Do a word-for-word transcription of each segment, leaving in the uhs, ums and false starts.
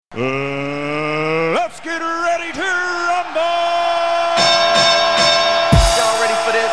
Uh, let's get ready to rumble! Y'all ready for this?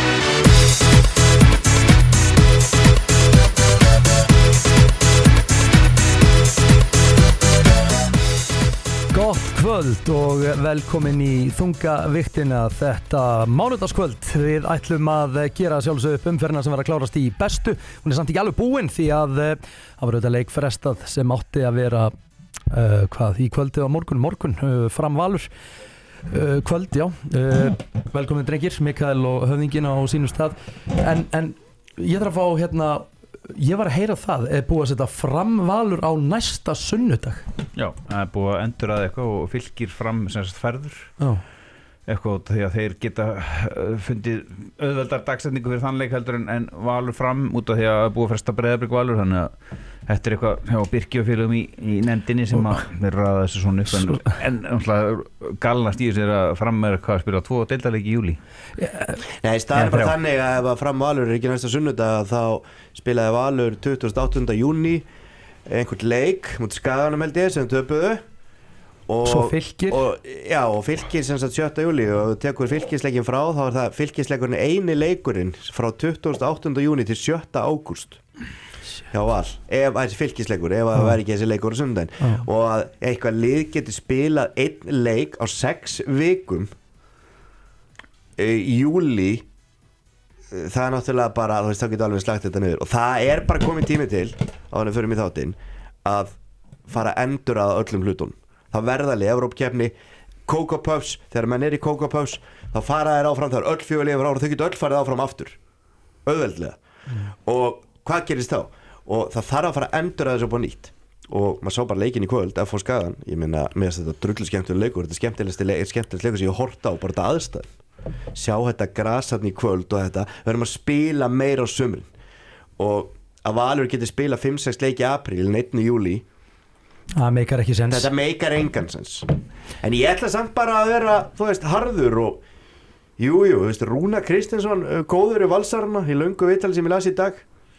Gott kvöld og velkomin í þungaviktina þetta mánudagskvöld. Við ætlum að gera sjálfsög upp umferðina sem var að klárast í bestu. Hún er samt ekki alveg búin því að það var auðvitað leik frestað sem átti að vera uh, hvað í kvöldi á morgun, morgun uh, fram Valur uh, kvöld, já. Uh, velkomin drengir, Mikael og höfðingin á sínum stað. En, en ég þarf að fá hérna Ég var að heyra það, er búið að setja Fram Valur á næsta sunnudag. Já, það er búið að endur að eitthvað og Fylkir Fram sem sagt ferður Já. Eitthvað því að þeir geta fundið auðveldar dagsetningu fyrir þann leik heldur en, en Valur Fram út af því að búið að fresta Breiðablik Valur, þannig að þetta er eitthvað hjá Birki og félögum í, í nefndinni sem að þeir ræða þessu svona upp en náttúrulega galnast í þessu er að Fram er hvað að spila tvo deildarleiki í júlí. Nei, það er bara þannig að ef að Fram Valur er ekki næsta sunnudag þá spilaði Valur tuttugasta og áttunda júní einhvern leik mútið Skaganum held ég sem töpuðu og, Svo Fylkir og, já, og Fylkir sem sagt sjötta júlí og tekur Fylkisleikin frá þá er það Fylkisleikurinn eini leikurinn frá tuttugasta og áttunda júní til sjötta ágúst hjá Val, ef þessi Fylkisleikur ef það væri ekki þessi leikur á sunnudaginn Já. og að eitthvað lið getur spilað einn leik á sex vikum í júlí það er náttúrulega bara, þú veist, þá getur alveg slagt þetta niður og það er bara komið tími til á þannig fyrir mig þáttinn að fara að endur að öllum hlutum það verðalið, Evrópkeppni, Coco Puffs þegar menn er í Coco Puffs þá fara þær áfram, það er öll fjögur lið og þau getur öll farið áfram aftur auðveldlega mm. og hvað gerist þá? Og það þarf að fara að endur að þessu upp á nýtt og maður sá bara leikinn í kvöld F H Skagan, ég meina, með þetta drullu skemmtilega leikur þetta er skemmtilegasti leikur, skemmtilegasti leikur sem ég horta á bara þetta aðstæðum sjá þetta grasarn í kvöld og þetta við verðum að spila meira á sumrin og að Valur geti spila fimm sex leiki í apríl en einn í júlí Það meikar ekki sens þetta meikar engan sens en ég ætla samt bara að vera þú veist, harður og jújú, jú, þú veist, Rúna Kristinsson góður í Valsarana í löngu viðtali sem ég las í dag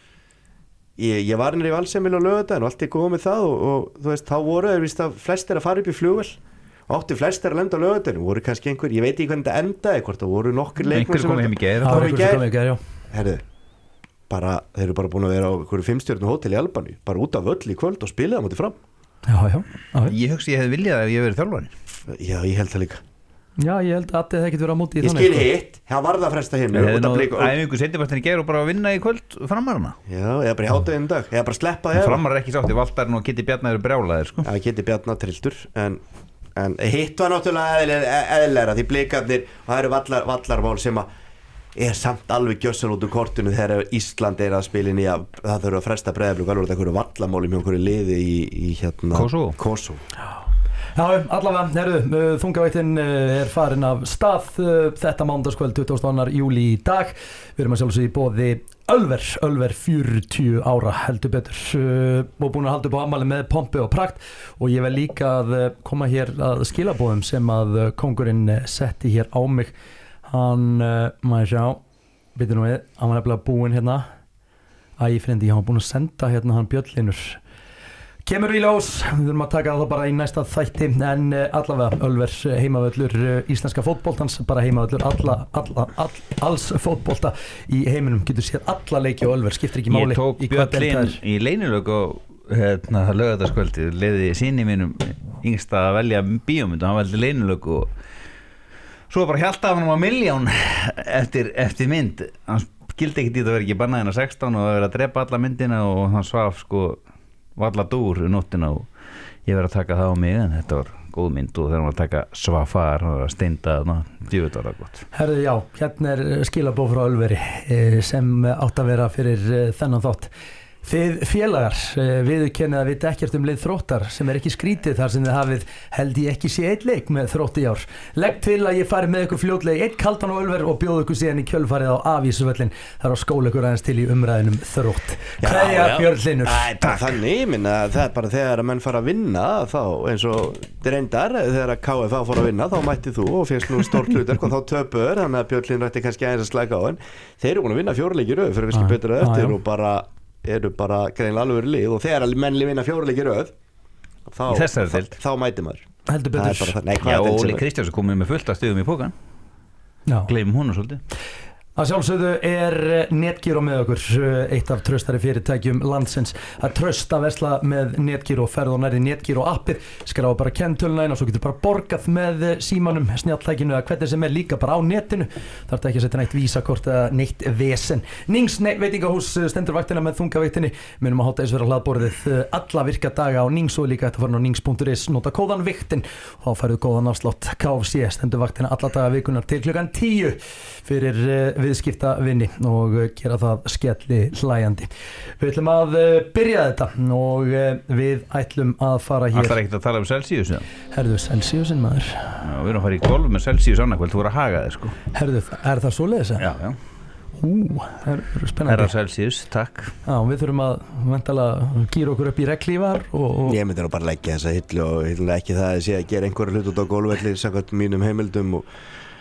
ég, ég var nýr í Valsemil á laugardaginn og allt er góð með það og, og þú veist, þá voru þeir víst að flestir að fara upp í flugvél átti flestir að lenda á laugardaginn voru kannski einhver, ég veit ekki hvernig þetta endaði hvort það voru nokkur leikmenn sem komið heim í gær Það var einhver sem komið í gær, já herðu, bara, þeir eru bara búin að vera á einhverju fimmstjörnu hótel í Albaníu bara út af völl í kvöld og spila það mútið fram Já, já, já Ég hugsi ég hefði viljað ef ég verið þjálfari Já, ég held það líka Já, ég held að það ekkert vera á móti í Ég skil hitt, það varð að fresta hinn Ég hefði náðu æfingu setjabastin í gær og bara að vinna í kvöld framarna Já, eða bara í hátæðin dag eða bara sleppa það Framar er ekki sátt í Valdarinn og Kitty Bjarnar eru brjálaðir sko. Já, Kitty Bjarnar trilltur en, en hitt var náttúrulega eðlæra því blikarnir og það eru vallar, vallarmál sem að er samt alveg gjössan út úr kortinu þegar Ísland er að spila inn í að það þurfa að fresta Breiðablik alveg þetta einhverju vallamálum hjá einhverju liði í, í hérna Kosovo. Kosovo. Já, allavega, herðu, þungavættin er farin af stað þetta mánudagskvöld tuttugasta og annan júlí í dag við erum að sjálfsögja í boði Ölver, Ölver fjörutíu ára heldur betur og búin að halda upp á afmæli með pompi og prakt og ég vel líka að koma hér að skilabóðum sem að kóngurinn setti hér á mig hann, uh, maður sjá byrju nú við, hann var nefnilega búinn hérna að ég frendi, hann var búinn að senda hérna hann Björnlinur kemur í ljós, við þurfum að taka það bara í næsta þætti en uh, allavega Ölver heimavöllur uh, íslenska fótboltans bara heimavöllur alla, alla, all, alls fótbolta í heiminum getur séð alla leiki og Ölver, skiptir ekki máli Ég tók Björnlin í leynilög og hérna það laugardagskvöldi leiði síni mínum yngsta að velja bíómyndu, hann veldi leynilög og svo bara hjálta af hann á miljón eftir, eftir mynd hann skildi ekki því að það verið ekki bannaðina sextán og það verið að drepa alla myndina og hann svaf sko valla dúr um nóttina og ég verið að taka það á mig en þetta var góð mynd og þegar hann var að taka svafar og steinda djúvöld var það gott Herðu, já, hérna er skilabóð frá Ölveri sem átt að vera fyrir þennan þátt Þið félagar, viðurkennið að vita ekkert um lið Þróttar sem er ekki skrítið þar sem þið hafið held ég ekki sé eitt leik með Þrótt í ár. Legg til að ég fari með ykkur fljótlega eitt kaldan og Ölver og bjóð ykkur síðan í kjölfarið á Afísuvöllin þar á skóla ykkur aðeins til í umræðinum Þrótt. Kveðja Björnlinur. Þannig, ég minna það er bara þegar að menn fara að vinna þá eins og reyndar þegar að K F A fór að vinna þá mætti þú og fyrst nú stórt hlutverk og þá töpuður þannig að Björnlin rætti kannski aðeins að slæka á en þeir eru búin að vinna fjóruleiki í röð fyrir kannski betur eftir og bara eru bara greinlega alveg lið og þegar menn vinna fjóruleiki í röð þá, Í þessari þá, deild. þá mæti maður Heldur Það er betur bara það- Nei, Já, hvað er og deild Óli sem er? Kristjáns komið með fullt af stöðum í pókan Já. Gleymum hún svolítið Að sjálfsögðu er Netgyro með okkur, eitt af traustari fyrirtækjum landsins. Það er traust að versla með Netgyro, ferð og nærði Netgyro appið, skráða bara kentöluna inn og svo getur bara borgað með símanum, snjalltækinu eða hvernig sem er líka bara á netinu. Þarf þetta ekki að setja neitt vísakort eða neitt vesen. Nings veitingahús stendur vaktina með þungaveiktinni, minnum að hátta eins vera hlaðborðið alla virka daga á Nings og líka þetta farin á nings punktur is, nota kóðan viktin og þá færðu góðan afslátt. K F C stendur vaktina alla daga vikunar til klukkan tíu fyrir viðskipta vinni og gera það skelli hlæjandi. Við ætlum að byrja þetta og við ætlum að fara hér. Alltaf ekkert að tala um Celsius eða? Herðu, Celsiusin maður. Já, við erum að fara í golf með Celsius annarkvöld, þú voru að haga þig sko. Herðu, er það svoleiðis? Já, já. Ú, það er spennandi. Herra Celsius, takk. Já, við þurfum að væntanlega gíra okkur upp í reglífar og, og... Ég myndi nú bara leggja þessa hillu og hillu ekki það að sé að gera einhverju hlut út á gólfvelli samkvæmt mínum heimildum og,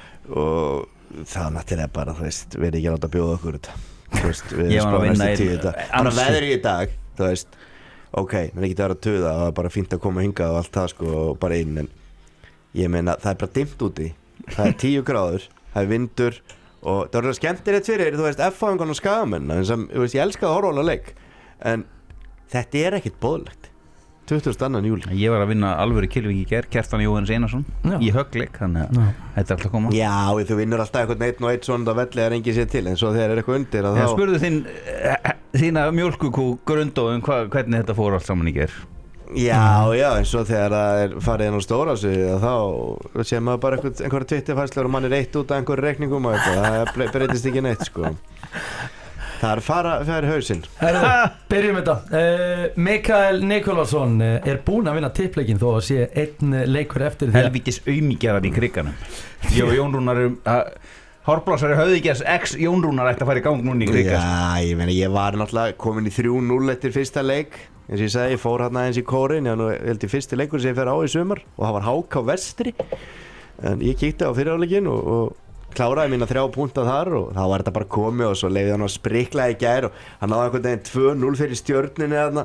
og það náttúrulega bara, þú veist, við erum ekki að láta bjóða okkur þetta, þú veist, við Ég var að vinna í bara veður í dag, þú veist, ok, menn ekki það er að tuða og það er bara fínt að koma hingað og allt það sko og bara inn, en ég meina það er bara dimmt úti, það er tíu gráður, það er vindur og það er skemmtilegt fyrir, þú veist, F-fáingan og skagamenn, en sem, þú veist, ég elska að horfa á leik, en þetta er ekkit boðlegt. tuttugasta og annan júlí. Ég var að vinna alvöru kylving í ger, Kjartan Jóhannes Einarsson Já. í höggleik, þannig að þetta er alltaf að koma. Já, þú vinnur alltaf eitthvað neitt og eitt svona velli er engin sér til, en svo þegar er eitthvað undir að Ég þá spurðu þín, eh, þína mjólkukú Grundó um hva, hvernig þetta fór allt saman í ger. Já, já, eins og þegar það er farið inn á stóra sig þá sé maður bara einhver, einhverja Twitter-færslur og mann er eitt út af einhverju reikningum og eitthvað, það breytist ekki neitt sko. Það er fara fyrir hausinn. Herðu, byrjum þetta. Uh, Mikael Nikolásson er búinn að vinna tippleikin þó að sé einn leikur eftir því. Helvítis auðmíkjaðan í krigganum. Ég og Jón Rúnar um að Hárblásari höfðingjars ex Jón Rúnar ætti að fara í gang núna í krigga. Já, ég meina, ég var náttúrulega komin í þrjú núll eftir fyrsta leik. Eins og ég sagði, ég fór hérna eins í kórin, ég var held í fyrsti leikur sem ég fer á í sumar og það var H K Vestri. En ég kíkti á fyriráleikinn og, og kláraði mína þrjá púnta þar og þá var þetta bara komið og svo leiði hann að sprikla í gær og hann náði einhvern veginn tvö núll fyrir Stjörnunni þarna.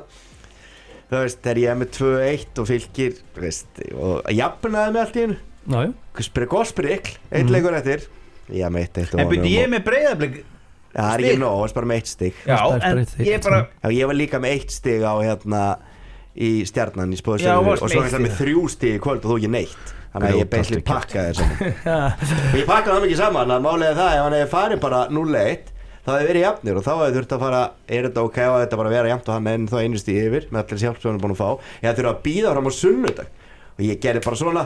Þú veist, þegar ég er með tvö eitt og Fylkir, þú veist, og jafnaði mig allt í hennu. Nájú. Góð sprikl, eitt mm. leikur eftir. Ég er með eitt eitt. En byrju ég með Breiðablik. Já, það er ekki nóg, það er bara með eitt stig. Já, en ég bara... Já, ég var líka með eitt stig á hérna í Stjarnan í Já, Spóðsjálfur varst og svo með eitt hérna með þrjú stig í kvöld og þú ekki neitt. Þannig að ég beisli pakkaði þér saman. Ég pakkaði það mikið saman, að málega það ef hann hefði farið bara núll eitt þá hefði verið jafnir og þá hefði þurft að fara, er þetta ok að þetta bara vera jafnt og hann enn þá einu stig yfir með allir hjálp sem hann er búin að fá. Ég hefði þurft að bíða fram á sunnudag og ég gerði bara svona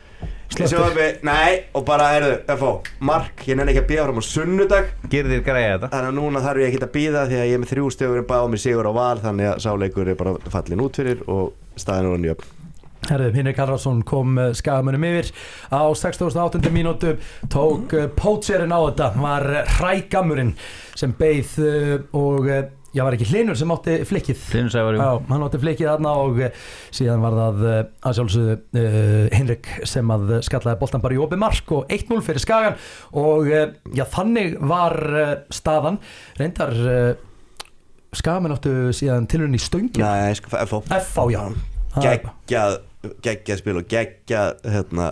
við, nei, og bara, heyrðu, F O mark, ég nenni ekki að bíða fram á sunnudag. Gerðu þér græja þetta? Þannig að núna þarf ég ekki að bíða því að ég er með þrjú stig og báð mig sigur á Val, þannig að sáleikur er bara fallin út fyrir og staðin er jöfn. Herðu, Hinrik Haraldsson kom skagamönnum yfir á sextugasta og áttundu mínútu, tók pótserinn á þetta, var hrægamurinn sem beið og já, var ekki Hlynur sem átti flikkið. Hlynur Sævar, jú. Já, hann átti flikkið þarna og síðan var það að sjálfsögðu uh, Hinrik sem að skallaði boltan bara í opið mark og eitt núll fyrir Skagan og uh, já, þannig var uh, staðan. Reyndar uh, Skagamenn áttu síðan tilraun í stöngin. Nei, sko, F O F O, já. Geggjað, geggjað spil og geggjað, hérna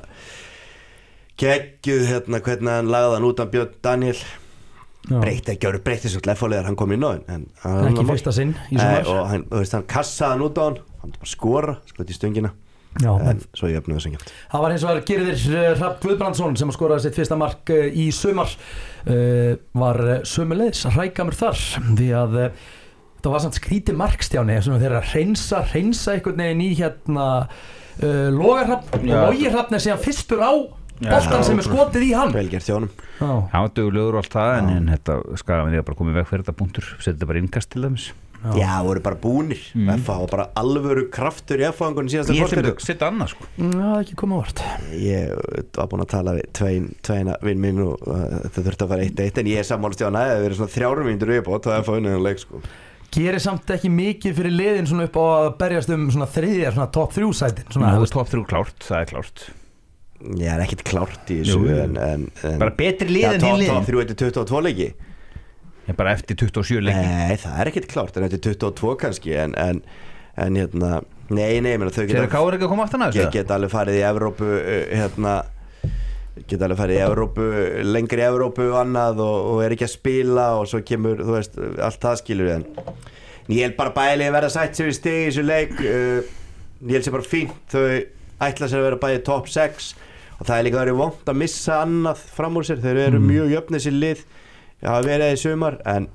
geggjuð, hérna, hvernig hann lagði hann út af Björn Daniel. Breytti ekki ári, breytti svo lefolegar hann kom inn á hann ekki fyrsta sinn í sumar og hann, þú veist, hann kassaði hann út á hann hann bara skora, skot í stöngina. Já, en en svo ég öfnuði það sengjalt. Það var eins og var Gyrðir Hrafn Guðbrandsson sem skoraði sitt fyrsta mark í sumar uh, var sömuleiðis hrægamur þar því að uh, það var samt skrítið markstjáni þegar að reynsa, reynsa einhvern veginn í hérna uh, Logarhrafn og Logi-Hrafn er síðan fyrstur á boltan sem er skotið í hann. Vel gert hjá honum. Já, duglegur og allt það, en, en þetta Skagamenn er bara komið veg fyrir þetta punktur, setja bara innkast til dæmis. Já, Já voru bara búnir. Mm. F A var bara alvöru kraftur í F A-angunni síðasta korteri. Ég ætlum að setja annað sko. Já, það er ekki komið vart. Ég var búin að tala við tvein, tveina vinn minn og uh, þetta þurfti að fara eitt eitt en ég er sammálast hjá hann að það verið svona þrjárum mínútur viðbót og F A unnið hann leik sko. Gerir samt ekki mikið fyrir liðin svona upp á að berjast um svona þriðja, svona top þrjú sætin. Svona top þrjú klárt, það er klárt. Ég er ekkert klárt í þessu en, en, en bara betri lið en hinn liðin. Top þrjú eftir tuttugu og tvö leiki. Ég bara eftir tuttugu og sjö leiki. Nei, það er ekkert klárt en eftir tuttugu og tvö kannski en, en, en hérna Nei, nei, menn þau Sér er Káur ekki að koma aftan að þessu? Geta alveg farið í Evrópu hérna, geta alveg farið í Evrópu lengri í Evrópu og annað og, og er ekki að spila og svo kemur, þú veist, allt það skilur en ég held bara bæli að verða sætt sér í stig í þessu leik uh, ég held sér bara fínt, þau ætla sér að vera bæði top sex og það er líka verið vont að missa annað fram úr sér, þeir eru mm. mjög jöfn þessi lið, hafa verið í sumar en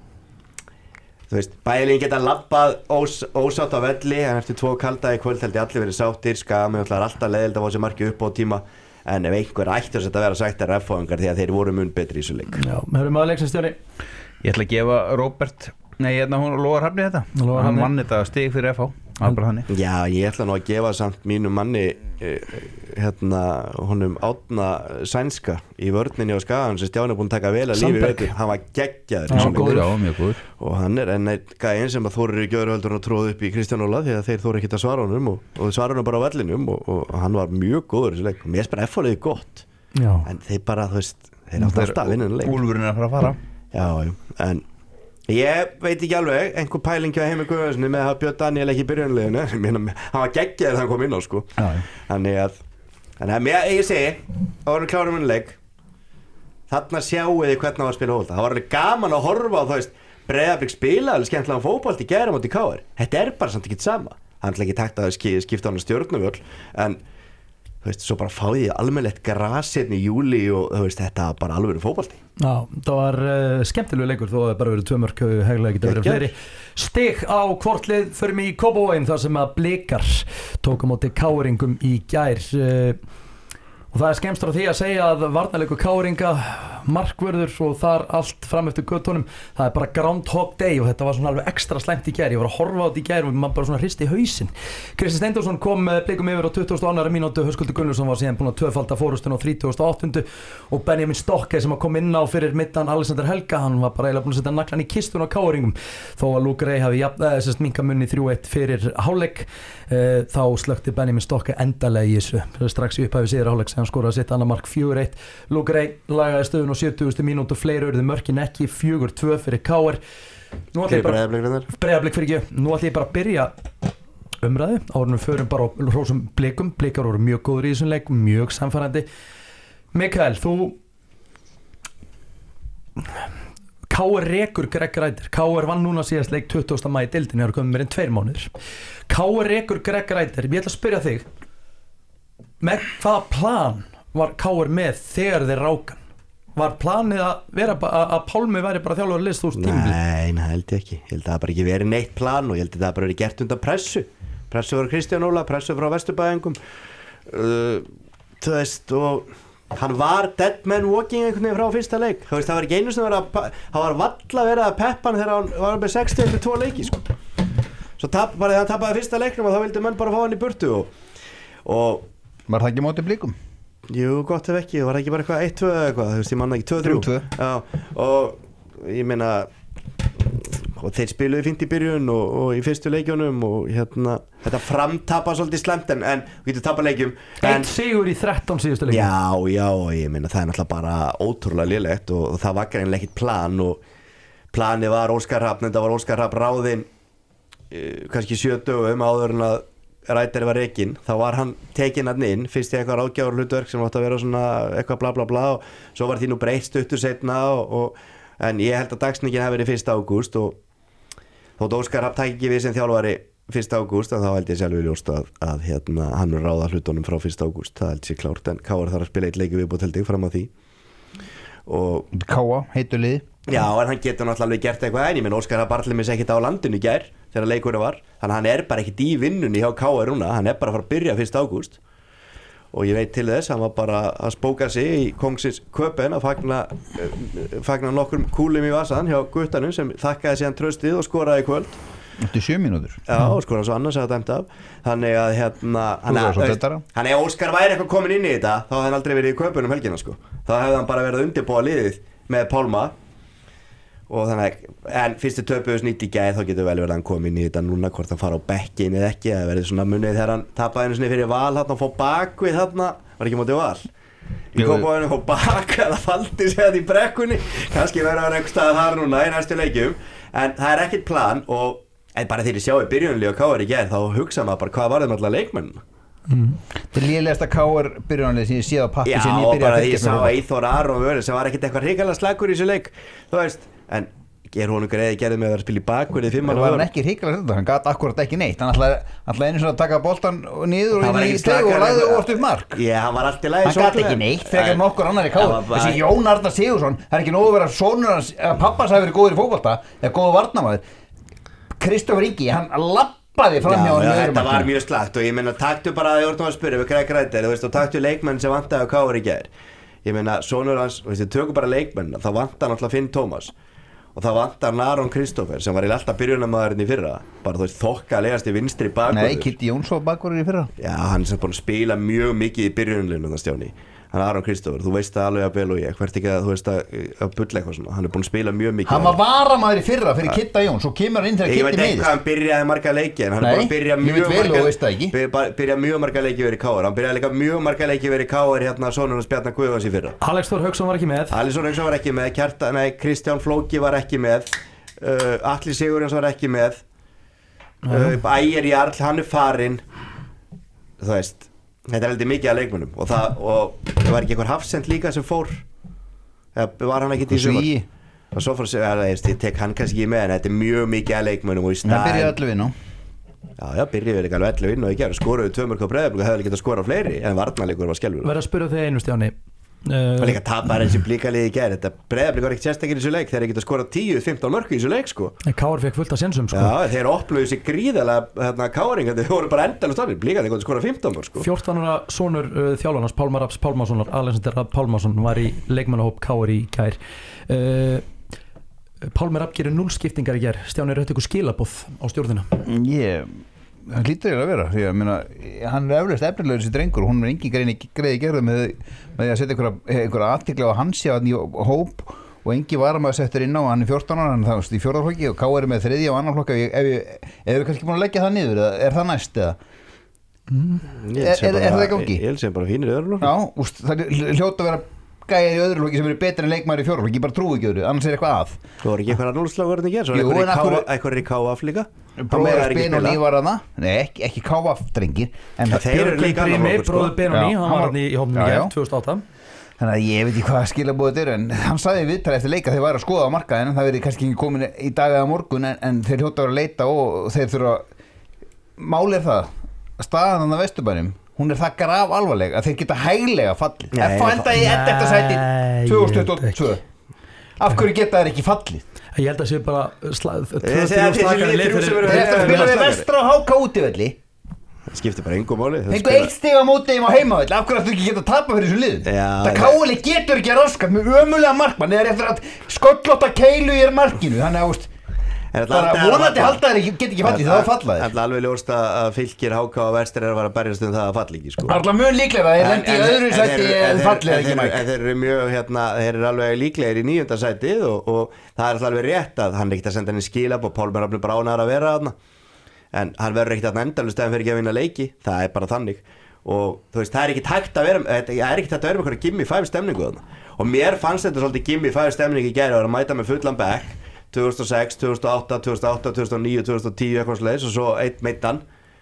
þú veist, bæling geta labbað ós, ósátt á velli en eftir tvo kalda í kvöld held ég allir verið sáttir skami og alltaf leiðild að fá sér marki upp á tíma en ef einhver ættur þetta að vera sagt er F-fóðingar því að þeir voru mun betri í þessu leik Já, höfum maður leiksins stjóri Ég ætla að gefa Róbert Nei, hérna hún Lóar Hafni þetta Lóar Hann Hafni. vann þetta stig fyrir F H Það er bara þannig Já, ég ætla nú að gefa samt mínu manni eh, hérna, honum Átna Sænska í vörninni á Skagan sem Stjáni er búin að taka vel að lífi Sandberg. veitur, hann var geggjaður Já, í þessum góður. leik. Já, mjög góður Og hann er enn einn gæinn sem að þórir í gjörhöldur og tróð upp í Kristján Óla því að þeir þóri ekki að svara honum og, og þeir svara honum bara á vellinum og, og hann var mjög góður í þessu leik og mér spara F-fóliði gott Já, en þeir bara, þú veist, þeir áttu alltaf að vinna þennan leik Úlfurinn er að fara að fara Já, já, en ég veit ekki alveg, einhver pæling hjá Heimi Guðvarssoni með að Björn Daniel ekki í byrjunarliðinu ég meina, hann var geggjaður þegar hann kom inn á sko Já, já. þannig að þannig að mér, ég segi, áður en klárum henni leik þarna sjáu þið hvernig hann var að spila fótbolta það var alveg gaman að horfa á, þú veist Breiðablik spila alveg skemmtilegan fótbolta í gæra móti K R þetta er bara samt ekki sama hann er ekki takt að skipta hann að stjórnuvöll en þú veist, svo bara fáði ég almennilegt grasirni í júli og þú veist, þetta var bara alveg fótbolti Já, það var uh, skemmtilegu leikur þó að það bara verið tvö mörk heglega geta verið fleiri stig á hvortlið fyrir mig í Kópavoginn þar sem að Blikar tók á móti Káringum í gær uh, og það er skemmst frá því að segja að varnarleikur Káringa markvörður og þar allt fram eftir göttunum það er bara Groundhog Day og þetta var svona alveg ekstra slæmt í gær ég var að horfa á þetta í gær og maður bara svona hristi hausinn Kristi Steindórsson kom Blikum yfir á tuttugustu og annarri mínútu Höskuldur Gunnarsson var síðan búin að tvöfalda fórustun á þrítugasta og áttundu og Benjamin Stokke sem kom inn á fyrir middan Alexander Helga hann var bara eiginlega búin að setja naglan í kistun á Káringum þó að Luke Ray hafi jafn, minka munni þrjú eitt fyrir hálfleik e, þá slökti Benjamin Stokke endalega í þessu strax í upphæfi síðar hálfleik sem hann skoraði sitt annar mark fjögur eitt Luke Ray lagaði stöðun á sjötugustu mínútu fleiri urðu mörkin ekki fjögur tvö fyrir K R Nú ætla ég bara Breiðablik fyrir ekki Nú ætla ég bara að byrja umræðu áður við förum bara á hrósum Blikum Blikar voru mjög góður í þessum leik mjög samfærandi Mikael, þú K R rekur Greg Ræder K R vann núna síðast leik tuttugasta maí í deildinni það eru komið meir en tveir mánuðir K R rekur Greg Ræder ég ætla að spyrja þig með hvaða plan var K R með þegar þeir rákan var planið að vera að Pálmi væri bara þjálfur list úr tímli Nei, það held ég ekki ég held að það bara ekki verið neitt plan og ég held að það bara verið gert undan pressu pressu frá Kristján Óla, pressu frá Vesturbæingum uh, þú veist og hann var dead man walking einhvern veginn frá fyrsta leik þú veist það var ekki einu sem verið að hann var valla verið að peppa hann þegar hann var með sextíu eftir tvo leiki sko. svo tap, bara þegar hann tapaði fyrsta leiknum og þá vildi menn bara fá hann í burtu og, og Var það ekki móti Blikum? jú, gott ef ekki, var það ekki bara eitthvað eitt tvö eða eitthvað, þú veist, ég manna ekki tvö þrjú Já, og ég meina og þeir spiluði fínt í byrjun og, og í fyrstu leikjunum og hérna, þetta framtapa svolítið slemt en, en við getum tapað leikjum Eitt sigur í þrettán síðustu leikjum Já, já, ég meina, það er náttúrulega bara ótrúlega lélegt og, og það var greinlega ekkert plan og planið var Óskar Hrafn, þetta var Óskar Hrafn ráðinn uh, kannski sjö dögum áður en að Ræder var rekinn, þá var hann tekinn hann inn fyrst í eitthvað ráðgjafar hlutverk sem átti að vera svona eitthvað bla bla bla og svo var því nú breytt stuttur seinna og, og, en ég held að dagsningin hafi verið fyrsta ágúst og þótt Óskar Hrafn tæki ekki við sem þjálfari fyrsta ágúst þá held ég sjálfur ljóst að, að hérna, hann er ráða hlutunum frá fyrsta ágúst það held ég klárt en K R þarf að spila eitt leiki viðbót held ég fram á því og Káa, heitur liði Já, en hann getur náttúrulega alveg gert eitthvað en ég menn Óskar Bartli missi ekkert á landinu í gær þegar leikurinn var, þannig að hann er bara ekkert í vinnunni hjá K R núna, hann er bara að fara að byrja fyrsta ágúst og ég veit til þess, hann var bara að spóka sig í Kongsins Köpen að fagna, fagna nokkur kúlum í vasan hjá guttanum sem þakkaði síðan tröstið og skoraði í kvöld Eftir sjö mínútur Já, og skoraði svo annars að dæmt af þannig að hérna hann, að, hann ef Óskar væri eitthvað komin inn í þetta þá hefði hann aldrei verið í Köpen um helgina sko. þá hefði hann bara verið að undirbúa liðið með Pálma og þannig en fyrstu töpuðus nýtt í gæð þá getur vel verið að hann komi inn í þetta núna hvort hann fara á bekkin eða ekki það verið svona munið þegar hann tapaði einu sinni fyrir Val þarna og fór bakvið þarna var ekki mótið Val í Kópavoginum fór baka það faldi sig þetta í brekkunni kannski verður hann einhver stað þar núna í næstu leikjum en það er ekkert plan og En bara þegar ég sjá í byrjunli og K R í gær þá hugsa maður bara hvað var þeim alltaf leikmenn mm. Þetta er lélegasta K R byrjunli sem ég séð á pappi Já, sem ég og byrjaði bara að ég fylgjast sá með Eyþór Aron Völu sem var ekkert eitthvað hrikalega slagur í þessu leik Þú veist, en er honum greiði gerði með að vera að spila í bakverði fimm Það var hann ekki hrikalega þetta, hann gat akkurat ekki neitt Hann ætlaði einu svona að taka boltan niður og inn í teg og lagði óvart upp mark Já, hann var allt í lagi Hann gat ekki neitt, þegar nokkur annar í K R Þessi Jón Arnar Sigurðsson, það er ekki nógu að vera sonur hans, pappas hafi verið góður í fótbolta eða góður varnarmaður Kristoffer Ingi, hann lappaði fram hjá hann Já, þetta var mjög slagt og ég meina taktu bara að ég orðum að spyrja við Greg Ræder, þú veist, og taktu leikmenn sem vantaði á K R í gær Ég meina, sonur hans, þú veist, tökum bara leikmenn þá vantar náttúrulega Finn Tómas og það vantar Aron Kristoffer sem var í alltaf byrjunarmaðurinn í fyrra bara þú veist þokkalegast í vinstri bakvörður Nei, Kitty Jónsson bakvörður í fyrra Já, hann er búin að spila mjög mikið í byrjunarliðinu það Stjáni Hann er Aron Kristoffer, þú veist það alveg að vel og ég hvert ekki að þú veist að, að bulla eitthvað svona hann er búin að spila mjög mikið Hann var varamaður í fyrra fyrir Kitta Jón svo kemur hann inn þegar Kitty meiðist Ég veit ekki hvað hann byrjaði marga leiki en hann Nei, er bara að byrja mjög marga byrja mjög marga leiki verið í K R hann byrjaði líka mjög marga leiki verið í K R hérna sonur hans Bjarnar Guðjóns í fyrra Alex Þór Hauksson var ekki með Alex Þór Hauksson var ekki með Kjarta, nei, Kristján Flóki var ekki með uh, Atli Sigurjóns var ekki með uh, Ægir Jarl, hann er farinn þú veist þetta er heldur mikið að leikmönnum og það, og það var ekki einhver Hafsend líka sem fór eða var hann ekki í sumar og svo fór að segja, ég tek hann kannski ekki með en þetta er mjög mikið að leikmönnum og í Það byrjaði staðinn öllu vinn á já, já, byrjaði vel ekki alveg ellefu inn og ekki skoruðu tvö mörk á Breiðablik og hefði getað skorað fleiri en varnarleikur var skelfur Verð að spyrja þig einu Stjáni og líka tapar þessi blíkalið í gær þetta Breiðablik var ekkert sérstakir í þessu leik þeir geta skorað tíu til fimmtán mörk í þessu leik sko K R fekk fullt af sénsum sko Já, þeir opluðu sig gríðalega hérna K-ringar, þeir voru bara endalaust af blíka þeir geta skorað fimmtán mörk sko fjórtán ára sonur uh, þjálfarans Pálmar Raps Pálmasonar Alexander Rapp Pálmason var í leikmannahóp K R í gær uh, Pálmar Rapp gerir núll skiptingar í gær Stjáni er eitthvað skilaboð á stjórnina Ég hann hlýtur ég að vera því að meina, hann er eflaust efnilegur þessi drengur og hún er engin greini greiði gerð með, með að setja einhverja, einhverja athygli á hans hjá hann í hóp og engi varamaður settur inn á hann í fjórtán ára hann það í fjórða flokki og K R er með þriðja og annar flokka ef ég er kannski búin að leggja það niður eða er það næst eða mm. er, er, er það ekki okki? Ég held sem bara fínir í öðru flokki Já, úst, það er hljóta að vera gæjar í öðru flokki sem eru betri en leikmaður í fjórða flokki ég bara trúi ekki öðru, annars er eitthvað að Þú voru ekki eitthvað núlslagur en Jú, en akkur- eitthvað í K F líka bróður Benóni var hana Nei, ekki, ekki K V drengir en Ja, þeir eru líka Björgvin Grími, annar flokkur, sko. bróður Benóni Já, hann hann var var- hann í hópnum Já, í já. gær tvö þúsund og átta Þannig að ég veit ekki hvað skilabóðið er en hann sagði í viðtali eftir leika þeir væri að skoða á markaðin en það verið kannski ekki komin í dag eða morgun en, en þeir hljóta að vera að leita og þeir þurfa mál er það að staðan þannig að Vesturbænum hún er það graf alvarleg að þeir geta hæglega fallið Nei, F H enda í ellefta sæti Nei, tvö þúsund ég tuttugu og veit tvö Af hverju geta þeir ekki fallið? Ég held að sé bara sla- tvö Ég segi þrjú að þessi slakari lið lið þrjú sem fyrir- eru- Þeir eftir að spila við Vestra og H K útivelli Það skiptir bara engu máli þeir fengu spila- eitt stig á móti þeim á heimavelli af hverju ættu ekki geta tapað fyrir þessu lið Já, það en- káli getur ekki raskat með ömulega markmann eða eftir að skollotta keilu í er markinu þannig að úst, En þetta bara aldrei að vonandi falla. halda þeir ekki get ekki fallið þá falla þeir Það er alveg ljóst að að Fylkir, H K og Vestur er að fara að berjast um það að falla ekki sko. Alla mun líklega að þeir lendi í öðru sæti en fallið ekki en mæk þeir eru mjög hérna, þeir eru alveg líklegir í níunda sætið og, og það er alltaf alveg rétt að hann er ekkert að senda henni skilab og Pálmar Rafn Bránar að vera þarna en hann verður ekkert að endalust ef hann fyrir ekki að vinna leiki það er bara þannig og þú veist það er ekkert hægt að vera það er ekkert hægt að vera með einhverja gimme five stemningu þarna og mér fannst þetta svolítið gimme five stemning í gæri að vera að mæta með fullan back tvö þúsund og sex, tvö þúsund og átta, tvö þúsund og átta, tvö þúsund og níu, tvö þúsund og tíu eitthvað slags og svo einn meittan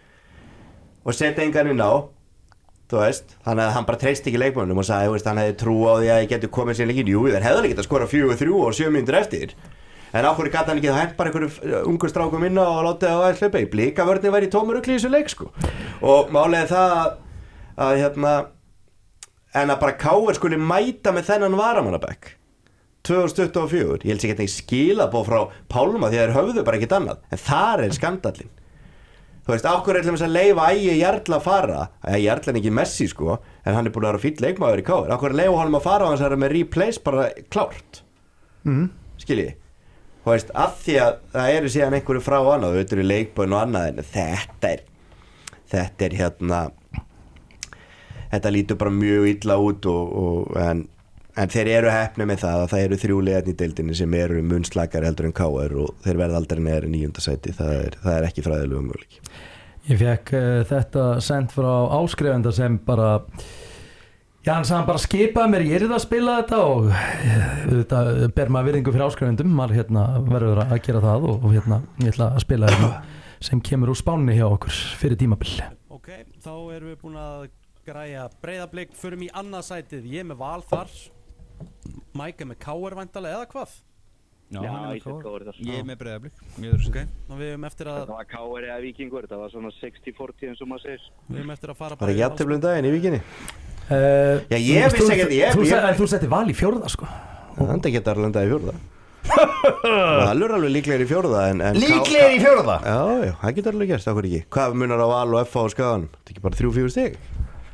og setja engan inn á þú veist, þannig að hann bara treysti ekki leikmönnum og sagði, veist, hann hefði trú á því að ég geti komið sér leikin, jú, þeir hefði ekki að skora fjögur þrjú og sjö mínútur eftir en á hverju gæti hann ekki það hent bara einhverju ungu strákum inn á og látið á aðeins hlaupa í Blikavörðin væri í tómur ugli í þessu leik sko. og málega það að, að hérna en að bara K R skuli mæta með þennan varamannabekk tvö þúsund tuttugu og fjögur, ég held sér ekki að skilabóð frá Pálma því að þeir höfðu bara ekkert annað en þar er skandallinn þú veist, ákveður er til þess að leifa Ægi Jarl að fara Ægi Jarl er ekki Messi sko en hann er búin að vera fýll leikmaður í K R ákveður leifa honum að fara og hans er með replace bara klárt mm. skiljið þú veist, að því að það eru síðan einhverju frá annað, þú veitur í leikböðin og annað en þetta er þetta er hérna þetta lítur bara mjög illa út og, og, en, en þeir eru heppni með það að það eru þrjú liðarnir í deildinni sem eru munslakari heldur en K R og þeir verða aldrei neðar í níunda sæti það er, það er ekki fræðilegu möguleiki Ég fekk uh, þetta sent frá áskrifenda sem bara Já, hann sagði hann bara skipaði mér, ég er að spila þetta og þetta ber maður virðingu fyrir áskrifendum, maður hérna verður að gera það og, og hérna ég ætla að spila hérna sem kemur úr Spáni hjá okkur fyrir tímabil. Ok, þá erum við búin að græja Breiðablik, förum í annað sætið, ég er með Val þar, Mike er með K R væntanlega eða hvað? Já, ég set K R þar. Ég er með Breiðablik, mjög þurr Ok, þá við erum eftir að Það var K R eða Víkingur, það var svona sexty forty eins og maður segir. við erum eftir að fara Var ekki jafntefli um daginn í Víkinni? Uh, Já, ég þú- vissi ekkert, ég- Þú, ég- ég, en þú setti Val í fjórða sko. Það enda geta að lenda í fjórða Valur alveg líklegir í fjórða en, en Líklegir í fjórða? Já, já, það getur alveg gerst, okkur ekki Hvað munar á Val og F H og Skagan? Það er ekki bara þrjú, fjögur stig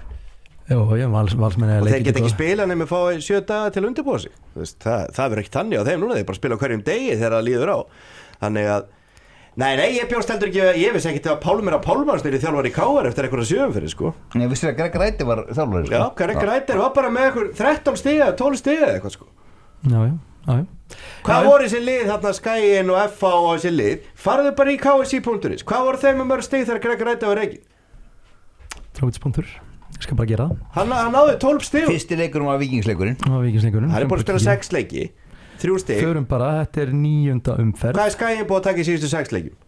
Jú, ég vals, valsmenni Og þeir geta ekki spila nema að fá sjö daga til að undirbúa sig Þú veist, Það, það verður ekki þannig á þeim núna Þeir bara spila á hverjum degi þegar það líður á Þannig að Nei, nei, ég bjóst heldur ekki Ég vissi ekki til að Pálmir að Pálmarsnir í þjálfar í K R eftir einhverja sjöum fyrir sko Ég vissi að Greg Ræti var þjálfari Já, Greg Rætir var bara með einhver þrettán stiga, tólf stiga eitthvað sko Já, já, já, já. Hvað Já, voru þessi lið þarna Skæin og F H og þessi lið Farðu bara í K S I punktur is Hvað voru þeim með mörg stig þegar Greg Ræti var reikin Trókitspunktur, ég skal bara gera það. Hann, hann náði tólf stig Fyrsti leikurinn var Víkingsleikurinn Það var vikingsleikurinn. Hann er búin að spila sex leiki Þrjú stig Förum bara, þetta er níunda umferð. Hvað er Skæin búin að taka í síðustu sex leikjum?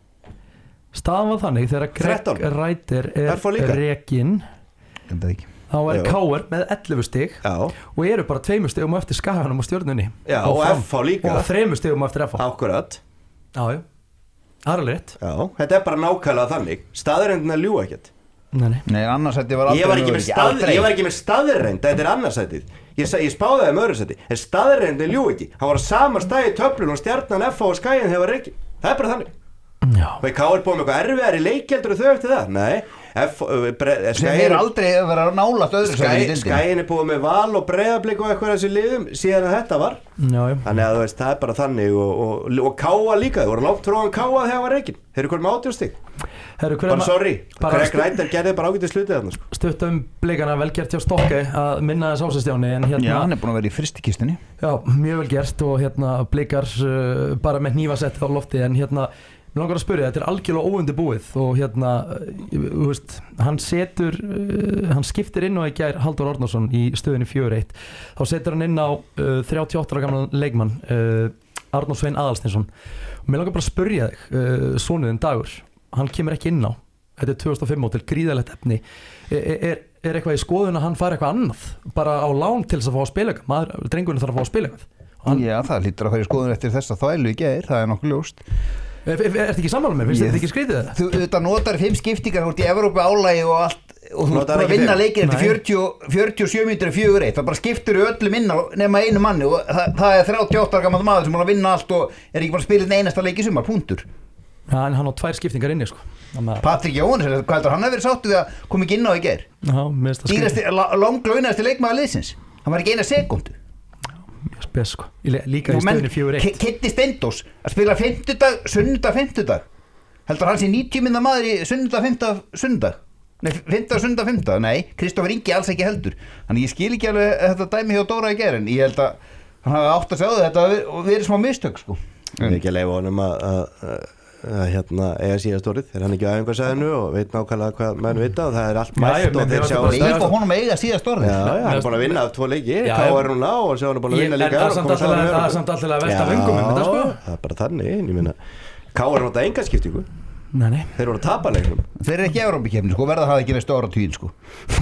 Staðan var þannig þegar Greg þrettán. Rætir er F H líka. rekinn Þetta er ekki þá er Já. K R með ellefu stig Já, og eru bara tveimur stigum eftir Skaganum og Stjörnunni já Á og fram. F H líka og þreimur stigum eftir F H. Akkurat Já, já, það er alveg rétt. Já, þetta er bara nákvæmlega þannig Staðrendin að ljúga ekkert Nei, nei. Nei, annars þetta var aldrei Ég var ekki með, möguleiki, stað, aldrei. ég var ekki með staðrend, þetta er annarsætið Ég, sa- ég spáði það með öðru sæti En staðrendin ljú ekki Hann var á sama stað í töflun og Stjarnan F H og Skæin þegar var reikin Það er bara þannig Já, Og K R búið með eitthvað erfiðari leikjeldur og þau eftir það Nei, F, uh, bre, Sem Skæin er aldrei að vera nálagt öðru sæti í Skæ, deildinni. Skæin er búið með Val og Breiðablik og eitthvað þessi liðum síðan að þetta var já, já. Þannig að þú veist, það er bara þannig og, og, og Káa líka, þau voru langt tróðan Káa þegar var reikin Þeir eru hverjum átjóðstig Herru, hver er Bara ma- sorry, bara Greg stu- Rætar gerði bara ágætið slutið þarna sko. Stutt um blikana, vel gert hjá Stokke að minna þess ásastjáni en hérna Já, hann er búin að vera í fristikistunni Já, mjög vel gert og hérna blikar uh, bara með hnífasetti á lofti en hérna, mér langar að spyrja, þetta er algjörlega óundibúið og hérna, uh, þú veist, hann setur, uh, hann skiptir inn á í gær Halldór Ornarsson í stöðinni fjögur eitt, þá setur hann inn á uh, þrjátíu og átta ára gamlan leikmann, uh, Arnór Svein Aðalsteinsson og mér langar bara að spyrja þig, uh, sonuðin Dagur, hann kemur ekki inn á, þetta er tvö þúsund og fimm mótil, gríðalegt efni, er, er, er eitthvað í skoðun að hann fari eitthvað annað, bara á lán til þess að fá að spila eitthvað, maður, drengurinn þarf að fá að spila eitthvað. Hann, Já, það hlýtur að fara í skoðun eftir þess að þvælu í gær, það er nokkuð ljóst Er, er, er þetta ekki sammála mér? Finnst Ég- þetta ekki skrítið það? Þú auðvitað notar fimm skiptingar út í Evrópu álægi og allt og þú ert Notar bara að ekki vinna fimm? leikir eftir Nei. fjörutíu, fjörutíu og sjö mínútur fjögur eitt, það bara skiptur öllum inn á nema einu manni og það, það er þrjátíu og átta ára gamall maður sem er að vinna allt og er ekki bara að spila einn einasta leik í sumar, punktur. Já, en hann á tvær skiptingar inni sko. Þannig að- Patrik Jóhannes, hvað heldur hann að verið sáttu við að koma ekki inn á í gær? Já, mér finnst það skrítið. Dýrasti, langlaunaðasti leikmaður liðsins, hann var ekki eina sekúndu. Mjög spes sko. Í le- Líka í stöðinni fjögur eitt. Kitty Steindós að spila fimmtudag, sunnudag, fimmtudag heldur hann sé níutíu minna maður í sunnudag, fimmtudag, sunnudag nei, fimmtudag, sunnudag, fimmtudag, nei Kristoffer Ingi alls ekki heldur, þannig ég skil ekki alveg þetta dæmi hjá Dóra í gær en ég held að hann hafi átt að segja þetta og verið smá mistök sko. Ég er ekki að leifa honum að, að, að, að hérna, eiga síðast orðið þegar hann ekki á æfingarsæðinu og veit nákvæmlega hvað menn vita og það er allt Já, mætt ég- og menn þeir þeir sjá áttu bara- Leif og honum eiga síðast orðið. Já, já, hann er búin að vinna af tvo leiki Já, K já. er núna og sjá hann er búin að Ég- vinna en líka það er og samt koma alltaf saman að- með það er honum. samt alltaf að velta vöngum um þetta, sko. það er bara þannig, ég meina K er náttúrulega enga skiptingu Nei, nei. þeir voru að tapa leiknum Þeir eru ekki Evrópukefni sko, verða það ekki næstu áratuginn sko.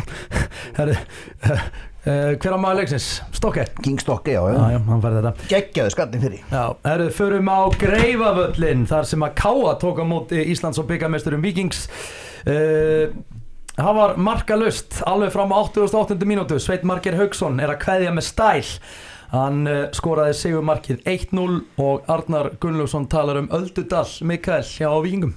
Herri, uh, hver á maður leiksins? Stokke. King Stokki, já, Já, já já, hann færði þetta. geggjaðu skallin fyrir. Já, herru, förum á Greifavöllin þar sem að Káa tók á móti Íslands og byggameisturum Víkings. Uh, hann var markalaust alveg fram á áttugasta og áttundu mínútu. Sveit Margeir Hauksson er að kveðja með stæl. Hann uh, skoraði sigurmarkið eitt núll og Arnar Gunnlaugsson talar um Öldudal Mikael hjá Víkingum.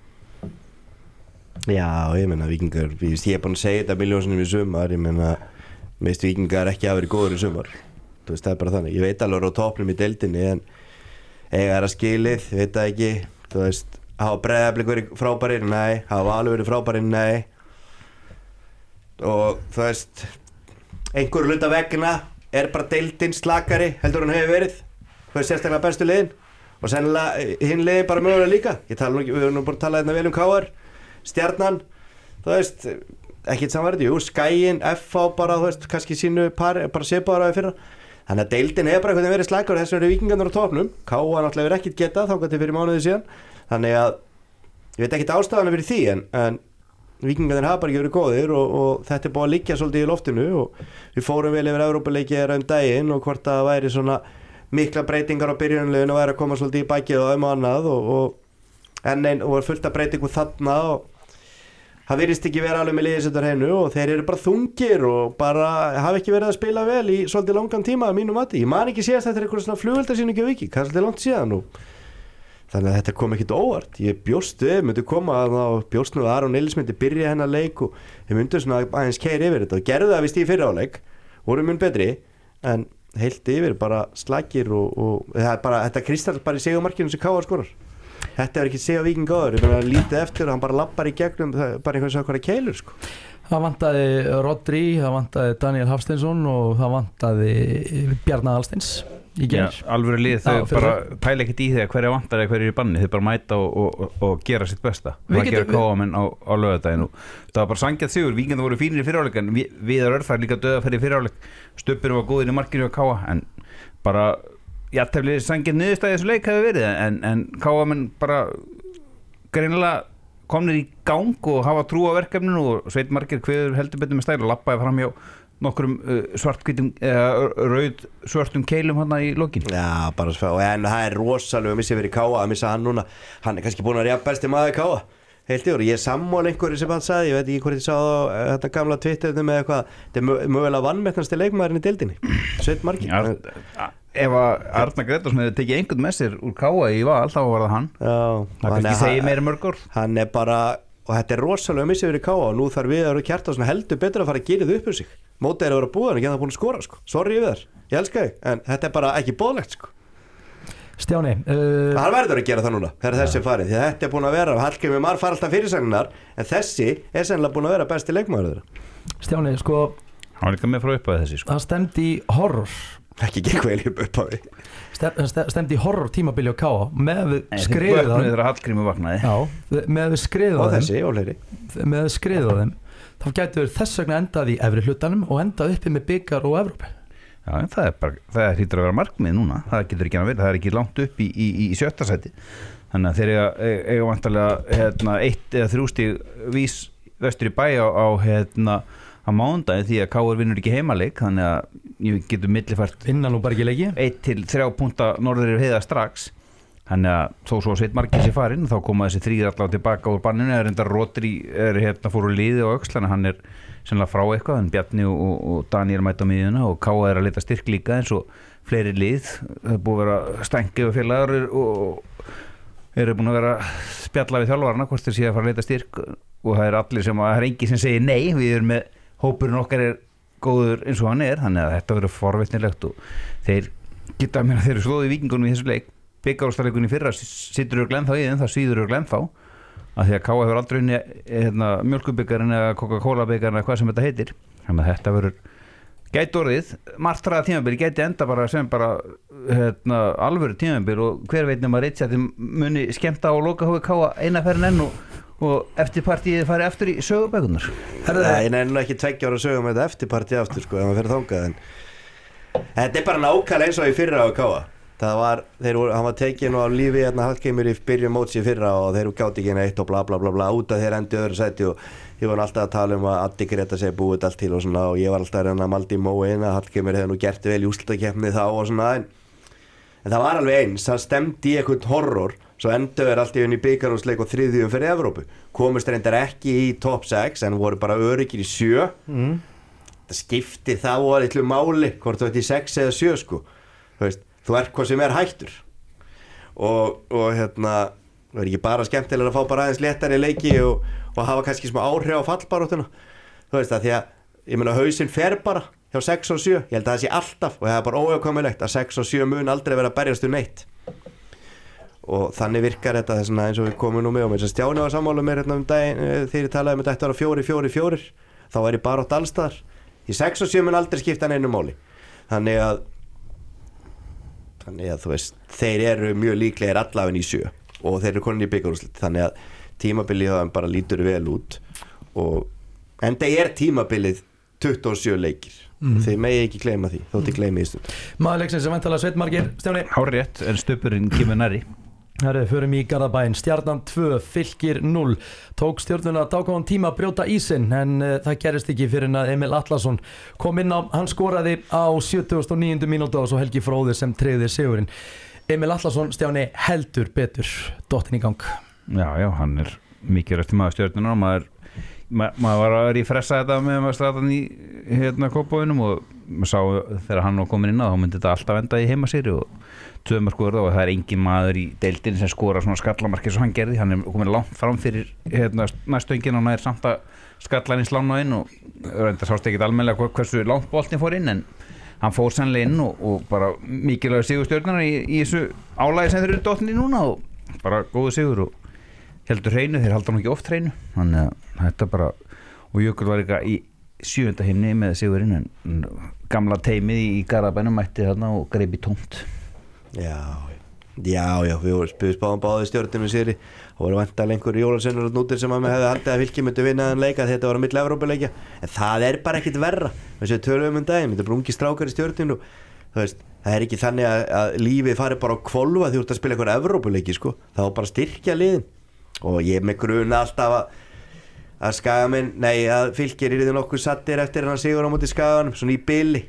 Já, ég meina Víkingar, ég ég er búin að segja þetta miljónsinnum í sumar, ég meina meist Víkingar ekki að vera góður í sumar þú veist, það er bara þannig, ég veit alveg á topnum í deildinni en eiga er að skilið, ég veit það ekki þú veist, hafa Breiðablik verið frábærir, nei, hafa Valur verið frábærir, nei og þú veist einhverju hluta vegna er bara deildin slakari heldur hann hefur verið þú veist, sérstaklega bestu liðin og sennilega hinn liðin bara mögulega líka ég tala nú ekki, við erum nú bara að tala hérna vel um K R Stjarnan, þú veist ekkert samverði, jú, Skæin, F H bara, þú veist, kannski sínu par, bara sépaður á því fyrra, þannig að deildin hefur bara eitthvað verið slækur, þess vegna eru Víkingarnir á topnum, K A náttúrulega verið ekkert getað þangað til fyrir mánuði síðan, þannig að ég veit ekkert ástæðana fyrir því, en, en Víkingarnir hafa bara ekki verið góðir og, og þetta er búið að liggja svolítið í loftinu og við fórum vel yfir Evrópuleiki þeirra um daginn og hvort það væri svona mikla breytingar á byrjunarliðinu og væri að koma svolítið í bakið og um og annað og, og enn einn og var fullt af breytingum þarna og það virðist ekki vera alveg með liðið sitt á hreinu og þeir eru bara þungir og bara hafa ekki verið að spila vel í svolítið langan tíma að mínu mati. Ég man ekki síðast þetta er eitthvað svona flugveldarsýningu á Víki, hvað er svolítið langt síðan og þannig að þetta kom ekkert óvart. Ég bjóst við, myndi koma og bjóst nú að Aron Elís myndi byrja hennar leik og þeir myndu svona aðeins keiri yfir þetta og gerðu það vist í fyrra áleik, voru mun betri en heilt yfir bara slagir og, og það er bara, þetta kristall bara í segumarkinu sem K A skorar. Þetta er ekki að segja Víking áður, ég meina lítið eftir og hann bara lappar í gegnum, bara einhvern veginn hvað keilur sko. Það vantaði Rodri, það vantaði Daniel Hafsteinsson og það vantaði Bjarnar Alsteins í gerð. Já, alveg lið, þau bara pæla ekkert í því að hverja vantar eða hverju er í banni, þau bara mæta og, og, og gera sitt besta. Það gera K A menn á, á laugardaginn og það var bara sangjað sigur, Víkingar voru fínir í fyriráleik en við, Viðar Örfær líka döðafæri í fyriráleik, Stubbur var góður í markinu á K A en bara jafntefli sangið niðurstæði þessu leik hefur verið en, en K A menn bara greinilega komnir í gang og hafa trú á verkefninu og Sveit Margeir kveður heldur betur með stæl og lappaði fram hjá nokkrum uh, svartkvítum eða uh, rauð svörtum keilum hann í lokin. Já, bara svo en það er rosalega að missa fyrir K A að missa hann núna, hann er kannski búin að reyja besti maður K A heilt í orð, ég er sammála einhverju sem hann sagði, ég veit ekki hvort ég sá það þetta gamla Twitterinu með eitthvað, þetta er mögulega vannmettnasti leikmaðurinn í deildinni Sveit Margeir. Ef að Arnar Gretarsson hefði tekið einhvern með sér úr K A í val þá var það hann. Já, það kannski segir meira mörg orð. Hann er bara, og þetta er rosalega að missa fyrir K A og nú þarf við að vera Kjartansson heldur betur að fara að gera þið upp um sig. Mótið er að vera búið, hann er ekki að búin að skora sko. Sorry við þar, ég elska þig, en þetta er bara ekki boðlegt sko. Stjáni uh... hann verður að gera það núna þegar þessi er farið, því að þetta er búin að vera Hallgrímur Mar fara alltaf fyrirsagnar en þessi er sennilega búin að vera besti leikmaður þeirra. Stjáni, sko hann var líka með frá upphafi þessi sko. Það stemdi í horror ekki gekk vel upp upphafi Stem, stemdi í horror tímabili á K A með við skriðið á þeim þegar Hallgrímur vaknaði. Já, með við skriðið á og þeim þessi og fleiri með við skriðið á þeim þá gætu við þess vegna endað í efri hlutanum og endað uppi með byggar og Evrópu. Já, en það er bara, það er hýttur að vera markmið núna, það getur ekki að vera, það er ekki langt upp í, í, í sjötta sæti, þannig að þeir eiga, eiga vantarlega hérna, eitt eða þrjú stig vís vestur í bæ á, á hérna á mánudaginn því að K R vinnur ekki heimaleik, þannig að ég getur millifært vinna nú bara ekki leiki, eitt til þrjá punta norður yfir heiða strax, þannig að þó svo Sveit Margeir sé farinn, þá koma þessi þrír allavega tilbaka úr banninu, er enda Rodri er hérna fór úr liði og öxlana, hann er sennilega frá eitthvað, en Bjarni og, og Daniel mæta á miðjuna og K A er að leita styrk líka eins og fleiri lið, það er búið að vera stængi og félagar og eru búin að vera spjalla við þjálfarna hvort þeir sé að fara að leita styrk og það er allir sem að, það er engi sem segir nei, við erum með, hópurinn okkar er góður eins og hann er, þannig að þetta verður forvitnilegt og þeir geta að meina þeir eru slóðið í Víkingunum í þessu leik, byggarúrslaleikun í fyrra situr og glennþá í þeim, það síður og glennþá að því að K A hefur aldrei unni hérna, mjölkubyggarinn eða Coca-Cola byggarinn eða hvað sem þetta heitir, þannig að þetta verður gæti orðið, martraða tímabil gæti enda bara sem bara hérna, alvöru tímabil og hver veit nema Richard muni skemmta á loka hófi K A eina ferðin enn og, og eftirpartíið fari aftur í sögubækunar. Nei, ég nefnir ekki tveggja ára sögum með þetta eftirpartíið aftur sko, ef maður fer þangað en þetta er bara nákvæmlega eins og í fyrra á K A. Það var, þeir voru, hann var tekinn á lífi hérna Hallgrímur í byrjun móts í fyrra og þeir gátt ekki neitt og bla bla bla bla út að þeir endi öðru sæti og ég var alltaf að tala um að Addi Greta segi búið allt til og svona og ég var alltaf að reyna að malda í móin að Hallgrímur hefði nú gert vel í úrslitakeppni þá og svona en, en það var alveg eins, það stemdi í eitthvað horror svo endur þeir alltaf inn í bikarúrsleik og þriðjum fyrir Evrópu komust reyndar ekki í top sex en voru bara öryggir í sjö mm. það skipti þá að litlu máli hvort þú ert í sex eða sjö sko þú veist þú ert hvað sem er hættur og, og hérna það er ekki bara skemmtilega að fá bara aðeins léttari leiki og, og hafa kannski smá áhrif á fallbaráttuna þú veist það því að ég meina hausinn fer bara hjá sex og sjö ég held að það sé alltaf og það er bara óhjákvæmilegt að sex og sjö mun aldrei vera að berjast um neitt og þannig virkar þetta þessna eins og við komum nú með og mér sem Stjáni var sammála með hérna um daginn þegar ég talaði um þetta var fjóri, fjóri, fjórir þá er ég bara átt allstaðar í sex og sjö mun aldrei skipta neinu máli þannig að þannig að þú veist, þeir eru mjög líklegir allavega í sjö og þeir eru konin í bikarúrslit þannig að tímabilið það bara lítur vel út og en það er tímabilið tuttugu og sjö leikir mm. þið megi ekki gleyma því þótt ég gleymi því stund Maður leiksins sem væntanlega Sveinn Margeir Stjáni Hárrétt, en stupurinn kemur nærri. Herri, förum í Garðabæinn, Stjarnan tvö, Fylkir núll. Tók Stjörnuna dágóðan tíma að brjóta ísinn en uh, það gerist ekki fyrir en að Emil Atlason kom inn á, hann skoraði á sjötugasta og níundu mínútu og svo Helgi Fróði sem tryggði sigurinn. Emil Atlason, Stjáni, heldur betur dottinn í gang. Já, já, hann er mikið rætti maður Stjörnuna og maður, ma maður var að rífressa þetta með maður stratan í hérna Kópavoginum og maður sá þegar hann var komin inn á þá myndi þetta alltaf enda í heimasýri og tvömar skoður og það er engin maður í deildin sem skora svona skallamarki sem hann gerði, hann er komin langt fram fyrir hérna, næstöngin og hann er samt að skalla hann í slána inn og það sást ekki almennilega hversu langt boltin fór inn en hann fór sannlega inn og, og bara mikilvægur sigur Stjörnunar í, í þessu álægi sem þeir eru dottin í núna og bara góðu sigur og heldur hreinu, þeir halda hann ekki oft hreinu þannig að þetta bara og Jökull var eitthvað í sjöunda himni með sigurinn en gamla teimið í Garðabænum mætti þarna og greip í tómt. Já, já, já, við spyrum spáðum báði Stjörnum sigri og voru vantalega einhver jólasennur og nútir sem að með hefði haldið að Fylkir myndi vinna þann leika þetta var á milli Evrópuleikja en það er bara ekkit verra þess að við tölum um daginn, þetta er bara ungi strákar í Stjörnum og þú veist, það er ekki þannig að, að lífið fari bara á hvolfa því þú ert að spila einhver Evrópuleiki sko, það var bara að styrkja liðin og ég er með gruna alltaf að að Skagamenn, nei að Fylkir yrði nokkuð sattir eftir hann sigur á móti Skaganum svona í bili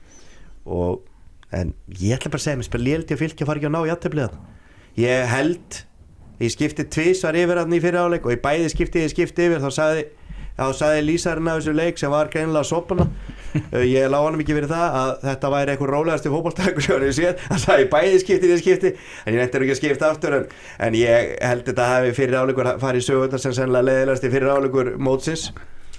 og en ég ætla bara að segja mér spil léldi að Fylkir fari ekki að ná jafnteflið ég held ég skipti tvisvar yfir hann í fyrri áleik og í bæði skipti ég skipti yfir þá sagði, þá sagði lýsarinn af þessu leik sem var greinilega sopana ég lá honum ekki fyrir það að þetta væri eitthvað rólegasti fótboltaleikur sem hann hefur séð hann sagði bæði skipti ég skipti en ég nefndir ekki að skipta aftur en, en ég held þetta hafi fyrri áleikur farið sögundar sem sennilega leiðilegasti fyrri áleikur mótsins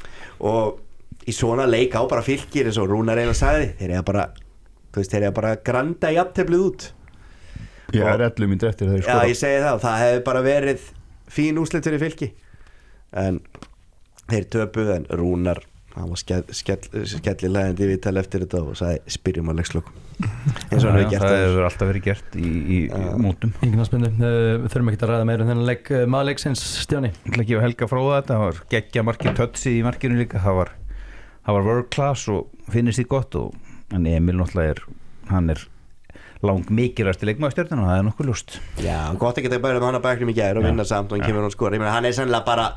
og í svona leik á bara Fylkir eins og Rúnar eiginlega sagði þeir eru bara þú veist, þeir eru bara að granda jafnteflið út Já, það er ellefu mínútur eftir þeir skora Já, ég segi það, það hefði bara verið fín úrslit fyrir Fylki en þeir töpuð en Rúnar hann var skell, skell, skellilegandi viðtal eftir þetta og sagði spyrjum að leikslokum eins og hann hefur gert það hefur alltaf verið gert í, í, í mótum Ingnarsbyndu, uh, við þurfum ekki að ræða meira en þennan leik uh, maður leiksins Stjáni Ég ætla ekki að Helga Fróða þetta, það var geggja markið tötsi í markinu líka, það var, það var world class og finnist því gott og, en Emil náttúrulega er hann er lang mikilvægasti leikmaður Stjörnunnar og það er nokkuð ljóst Já, gott ekki að bæra með hann að bæknum í gær og vinna samt og hann kemur hann skora, ég meina hann er sennilega bara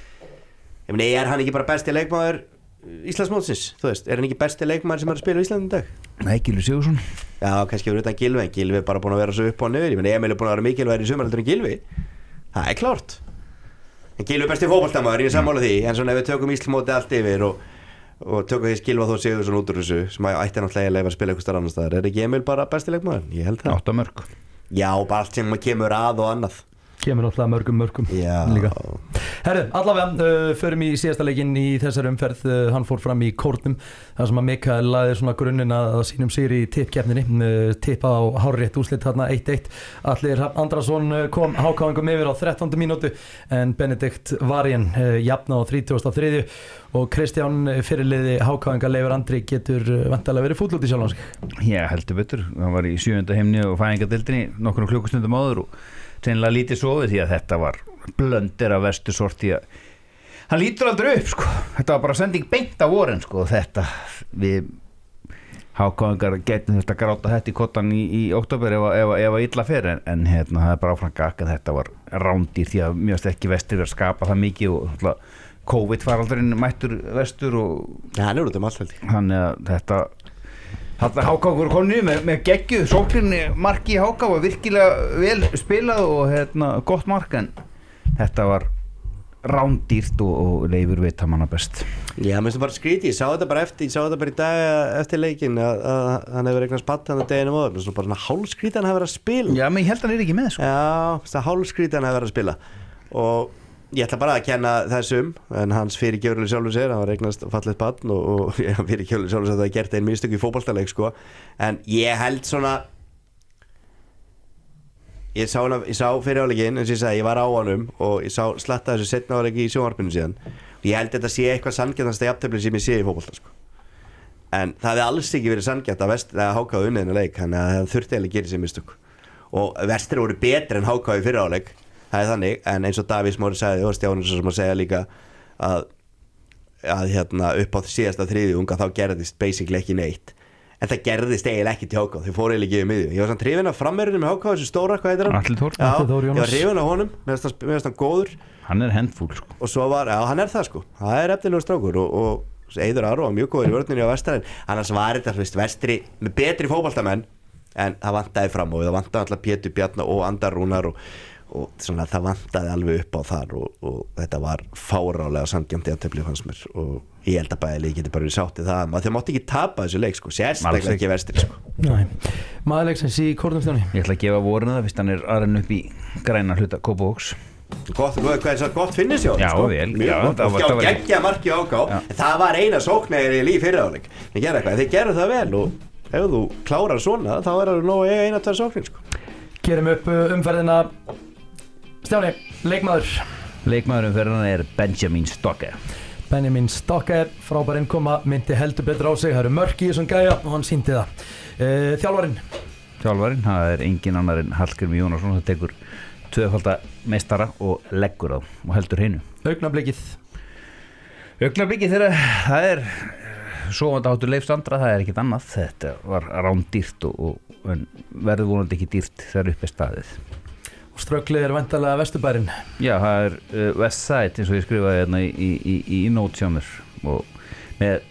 ég meina, er hann ekki bara besti leikmaður Íslandsmótsins, þú veist, er hann ekki besti leikmaður sem er að spila í Íslandi í dag? Nei, Gylfi Sigurðsson Já, kannski verið utan Gylfi, en Gylfi er bara búin að vera svo upp og niður, ég meina Emil er búin að vera mikilvægur í sumar heldur en Gylfi, það er klárt en Gylfi er besti fótboltamaður, ég er sammála því en svona ef við tökum Íslandsmóti allt yfir og, og tökum því Gylfa Þór Sigurðsson út úr þessu sem ætti náttúrulega að spila eitthvað starf annars staðar, er ekki Emil bara besti leikmaður? Ég held það. Átta mörk. Já, bara allt sem kemur að og annað kemur alltaf mörgum mörgum líka. Herru, allavega uh, förum í síðasta leikinn í þessari umferð uh, hann fór fram í Kórnum þar sem að Mikael laði svona grunninn að sínum sigri í tippkeppninni uh, tippa á hárrétt úrslit þarna eitt eitt Allir Andrason uh, kom hákáingum yfir á þrettándu mínútu en Benedikt Varjen uh, jafna á þrítugasta og þriðju og Kristján fyrirliði hákáinga Leifur Andri getur uh, vantarlega verið fúll út í sjálfan sig Já, heldur betur, hann var í sjöunda heimni og fæðingadeildinni nokkrum klukkustundum áður og sennilega lítið sofið því að þetta var blöndir af verstu sorti að hann lítur aldrei upp sko þetta var bara sending beint af vorin sko þetta við hákáingar getum þetta gráta þetta í kottan í, í oktober ef, ef, ef að illa fer en, en hérna það er bara áfram gakk að þetta var rándýr því að mjög sterkir vestur er að skapa það mikið og alltaf COVID faraldurinn mættur vestur og ja, hann er út um allveldi þannig að þetta Þarna Háká voru konni með, með geggju sókninni marki í Háká var virkilega vel spilað og hérna, gott mark en þetta var rándýrt og, og Leifur veit að manna best Já, mér finnst það bara skrítið, ég sá þetta bara eftir ég sá þetta bara í dag eftir leikinn að, að hann hefur eignast patt hann að deginum og það er bara svona hálfskrítið hann hefur verið að spila Já, menn ég held hann er ekki með sko. Já, það hálfskrítið hann hefur verið að spila og ég ætla bara að kenna þessum en hans fyrir kjörlega sjálfur sér hann var eignast fallið barn og, og ja, fyrir kjörlega sjálfur sér að það gert einn mistök í fótboltaleik sko. en ég held svona ég sá, hana, ég sá fyrir áleikinn eins og ég sagði, ég var á honum og ég sá slatta þessu setna áleiki í sjónvarpinu síðan og ég held þetta sé eitthvað sanngjarnasta jafntefli sem ég sé í fótbolta sko. en það hefði alls ekki verið sanngjarnt að, að Háká unnið þennan leik þannig að það þurfti eiginlega að gera sér mistök og Vestri voru betri en Háká í fyrir áleik það er þannig, en eins og Davís Móri sagði og Stjáni sem að segja líka að að hérna upp á síðasta þriðjunga þá gerðist basically ekki neitt en það gerðist eiginlega ekki til H K þau fóru eiginlega ekki í miðju ég var samt hrifinn af frammerinu með H K þessu stóra, hvað heitir hann? Atli Þór Já, Atli Þór ég Jónas. var hrifinn af honum, mér finnst hann góður Hann er handfúl sko. og svo var, já hann er það sko það er efnilegur strákur og, og Eiður Aron var mjög góður í vörninni á Vestræðin annars var þetta, þú veist, Vestri með betri fótboltamenn en það vantaði fram og það vantaði alltaf Pétur Bjarna og Andar Rúnar og, og svona, það vantaði alveg upp á þar og, og þetta var fárálega sanngjarnt í aðtöfli fannst mér og ég held að bæði geti bara verið sáttið það maður þeir mátti ekki tapa þessu leik sko sérstaklega ekki Vestri sko Nei, maður leiksins í Kórnumstjóni Ég ætla að gefa vorinu það fyrst hann er aðrenn upp í græna hluta Kópavóks gott, hvað er það gott finnis hjá Já, sko? vel, mjög já, gott það og var- já, það var- geggja marki á áká en það var eina sóknir í líf fyriráleik þeir gerðu eitthvað, þeir gerðu það vel og ef þú klárar svona þá er það nóg að eiga eina tvær sóknir sko Gerum upp uh, umferðina Stjáni, leikmaður Leikmaðurinn fyrir hann er Benjamin Stocke Benjamin Stocke, frábær innkoma myndi heldur betur á sig, það eru mörk í þessum gæja og hann sýndi það uh, Þjálfarinn Þjálfarinn, það er engin annar en Hallgrímur Jónasson það tekur tvöfalda meistara og leggur á og heldur hreinu Augnablikið Augnablikið þegar það er sofandi áttur Leif Sandra, það er ekkit annað þetta var rándýrt og, og en verður vonandi ekki dýrt þegar upp er staðið og strögglið er væntanlega Vesturbærin Já, það er uh, Westside eins og ég skrifaði hérna í, í, í, í notes hjá mér og með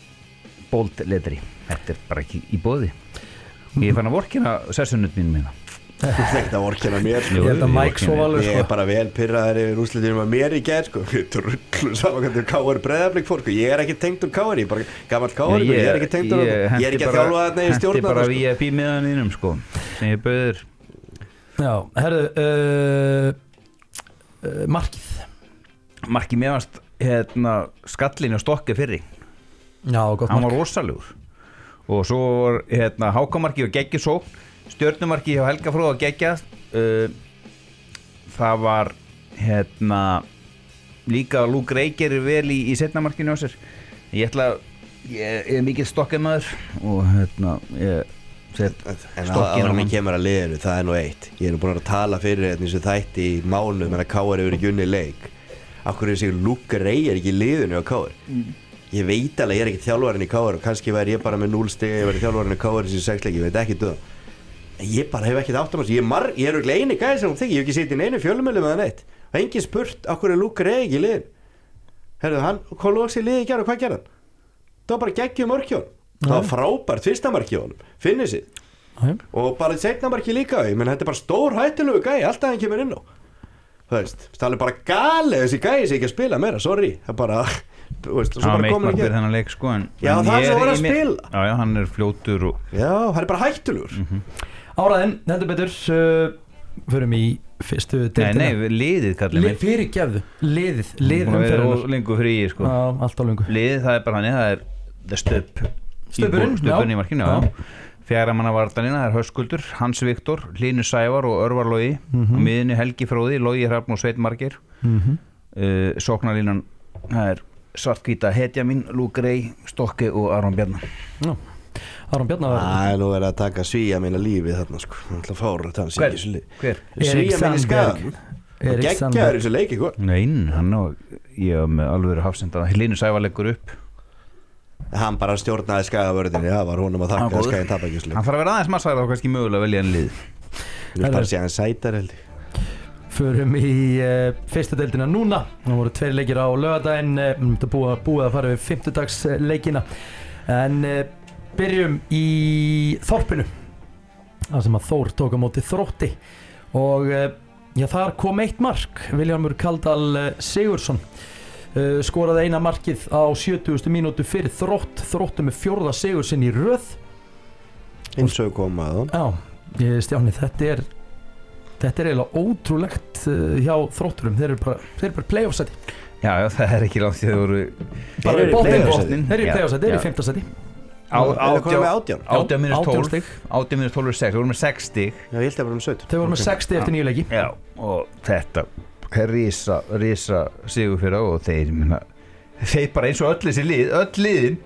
bold letri þetta er bara ekki í boði ég fann að vorkina sessunut mín minna þú þekkt að vorkina mér sko. Ég held að Mike svo alveg ég er sko bara vel pyrraður yfir úrslitinum að mér í gær sko trullu saman hvernig K R Breiðablik fór sko ég er ekki tengdur K R ég er bara gamall K R ég er ekki tengdur ég, ég er ekki að þjálfa þarna í stjórnar Hendi bara sko. V I P miðan þínum sko sem ég bauður Já, herðu uh, uh, Markið Marki meðast hérna skallinu og stokki fyrri Já, gott hann var mark rosalegur og svo var hérna hákamarki og geggjusókn stjörnumarki hjá Helga Fróð og geggja uh, það var hérna líka Luke Ray gerir vel í, í setnamarkinu á sér ég ætla ég, ég er mikill stokkemaður og hérna ég set en stokkinn á að hann mér kemur að liðinu það er nú eitt ég er nú búin að tala fyrir þetta eins og þætti í mánu menn að K R hefur ekki unni leik akkur er þessi Luke Ray er ekki í liðinu á K R mm. ég veit alveg ég er ekki þjálfarinn í K R og kannski væri ég bara með núll stig ég væri þjálfarinn í K R í þessi sexleiki ég veit ekki döða ég bara hef ekki það áttum ég, mar, ég er auðvitað eini gæði sem hún þykir ég hef ekki sitið í neinu fjölumölu með það neitt og engin spurt okkur er Luke Ray ekki í liðin herðu hann hvað lóks í liði í gær og hvað gerði hann það var bara geggjum mörkjón það var frábært fyrsta markjón finnir sitt Nei. og bara setna marki líka menn þetta er bara stór hættulegu gæði alltaf hann kemur inn á þú veist það er bara galið þessi gæði sem ekki að spila meira sorry það er bara þú veist og svo hann bara meitt komin mark að fyrir gera þennan leik sko en, Já, en það ég sem er var að í mér- spila. já, já, hann er fljótur og já hann er bara hættulegur Áraðinn, heldur betur uh, Förum í fyrstu nei, deildina nei, við liðið kallið Le, mér Fyrir gefðu, liðið, lið Búin að vera umferðunar lengur frí sko Já, allt á lungu liðið það er bara hann það er the stöp Stubburinn, stöpurinn í já. markinu Já. já. fjara manna vartanina það er Höskuldur Hans Viktor Hlynur Sævar og Örvar Logi Mhm. og miðinni Helgi Fróði Logi Hrafn og Sveit Margeir mm -hmm. uh, sóknarlínan það er svartkvíta hetja mín Luke Ray Stokki og Aron Bjarnar Aron Bjarnar var það er nú verið að taka svíja mína lífi þarna sko hann ætla að fára þetta hans Hver? ekki í þessu lið hver? svíja mína skagan Erik geggjaður í Sandberg þessu leiki hvað nein, hann og ég var með alveg hafsenda Hlynur Sævar leggur upp hann bara stjórnaði skagavörðinni það var honum að Hann þakka góður. að skagin tapa ekki í þessu hann leik þarf að vera aðeins massaður og kannski mögulega velja en lið ég vil bara sé hann sætar held ég Förum í uh, fyrstu deildina núna Það voru tveir leikir á laugardaginn uh, Þetta búið, búið að fara við fimmtudagsleikina En uh, byrjum í Þorpinu Það sem að Þór tók á móti Þrótti Og uh, já, þar kom eitt mark Vilhjálmur Kaldal uh, Sigurðsson uh, Skoraði eina markið á sjötugustu mínútu fyrir Þrótt Þróttu með fjórða sigur sinn í röð eins og koma að Já, ég Stjáni, þetta er Þetta er eiginlega ótrúlegt uh, hjá Þrótturum, þeir eru bara, þeir eru bara play-off-sæti já, já, það er ekki langt því þau voru bara eru í botnin, play-off botnin. Þeir eru í Já, play-off-sæti, þeir eru já. í fimmta sæti á, er það komið með átján átján átján mínus átján tólf stig. átján mínus tólf er sex, við vorum með sex stig já ég held að það var um sautján Þeir voru með sextíu eftir nýju leiki já, og þetta er rísa, rísa sigur fyrir og þeir, minna, þeir bara eins og öll þessi lið, öll liðin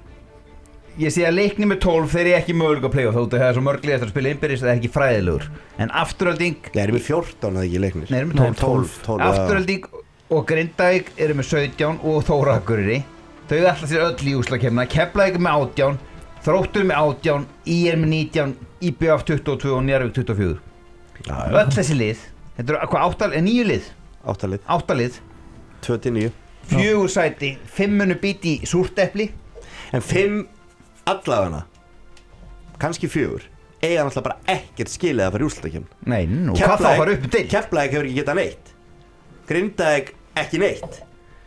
ég sé að leikni með tólf þeir eru ekki mögulega að play-off þóttu það er svo mörg lið eftir að spila innbyrðis það er ekki fræðilegur en afturölding það er með fjórtán að ekki leiknir Nei, erum við tólf, tólf, afturölding og Grindavík eru með sautján og Þór Akureyri. Þau ætla sér öll í úrslitakeppnina. Keflavík er með átján, Þróttur með átján, í er með nítján, í b f tuttugu og tvö og Njarðvík tuttugu og fjögur. Já, já. Öll þessi lið. Þetta eru hvað átta, níu lið? Átta lið. Átta lið. tvö til níu. Fjögur sæti, fimm munu býti í súrtepli. En fimm allavega, kannski fjögur, eiga náttúrulega bara ekkert skilið að fara í úrslitakeppni. Nei, nú, hvað þá fara upp til? Keflavík hefur ekki getað neitt. Grindavík ekki neitt.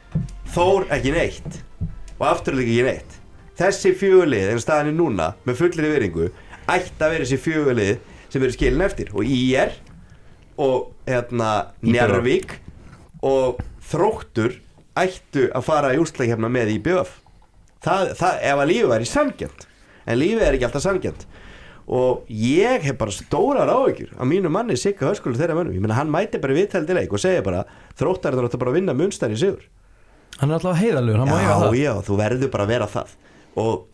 Þór ekki neitt. Og Afturhalding ekki neitt. Þessi fjögurlið, en staðan er núna, með fullri virðingu, ætti að vera þessi fjögurlið sem eru skilin eftir. Og í er og hérna Njarðvík og Þróttur ættu að fara í úrslitakeppnina með í B F. Það, það, ef að lífið væri sanngjarnt. En lífið er ekki alltaf sanngjarnt. Og ég hef bara stórar áhyggjur af mínu manni Sigga Höskuldur þeirra mönnum. Ég meina, hann mæti bara í viðtal til leik og segir bara Þróttar er þetta bara að vinna Munster í sigur. Hann er alltaf heiðarlegur, hann má eiga það. Já, já, þú verður bara að vera það. Og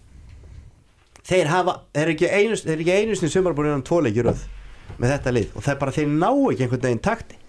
þeir hafa, þeir eru ekki einu, þeir eru ekki einu sinni sumar búin innan tvo leiki í röð með þetta lið og það er bara, þeir ná ekki einhvern veginn takti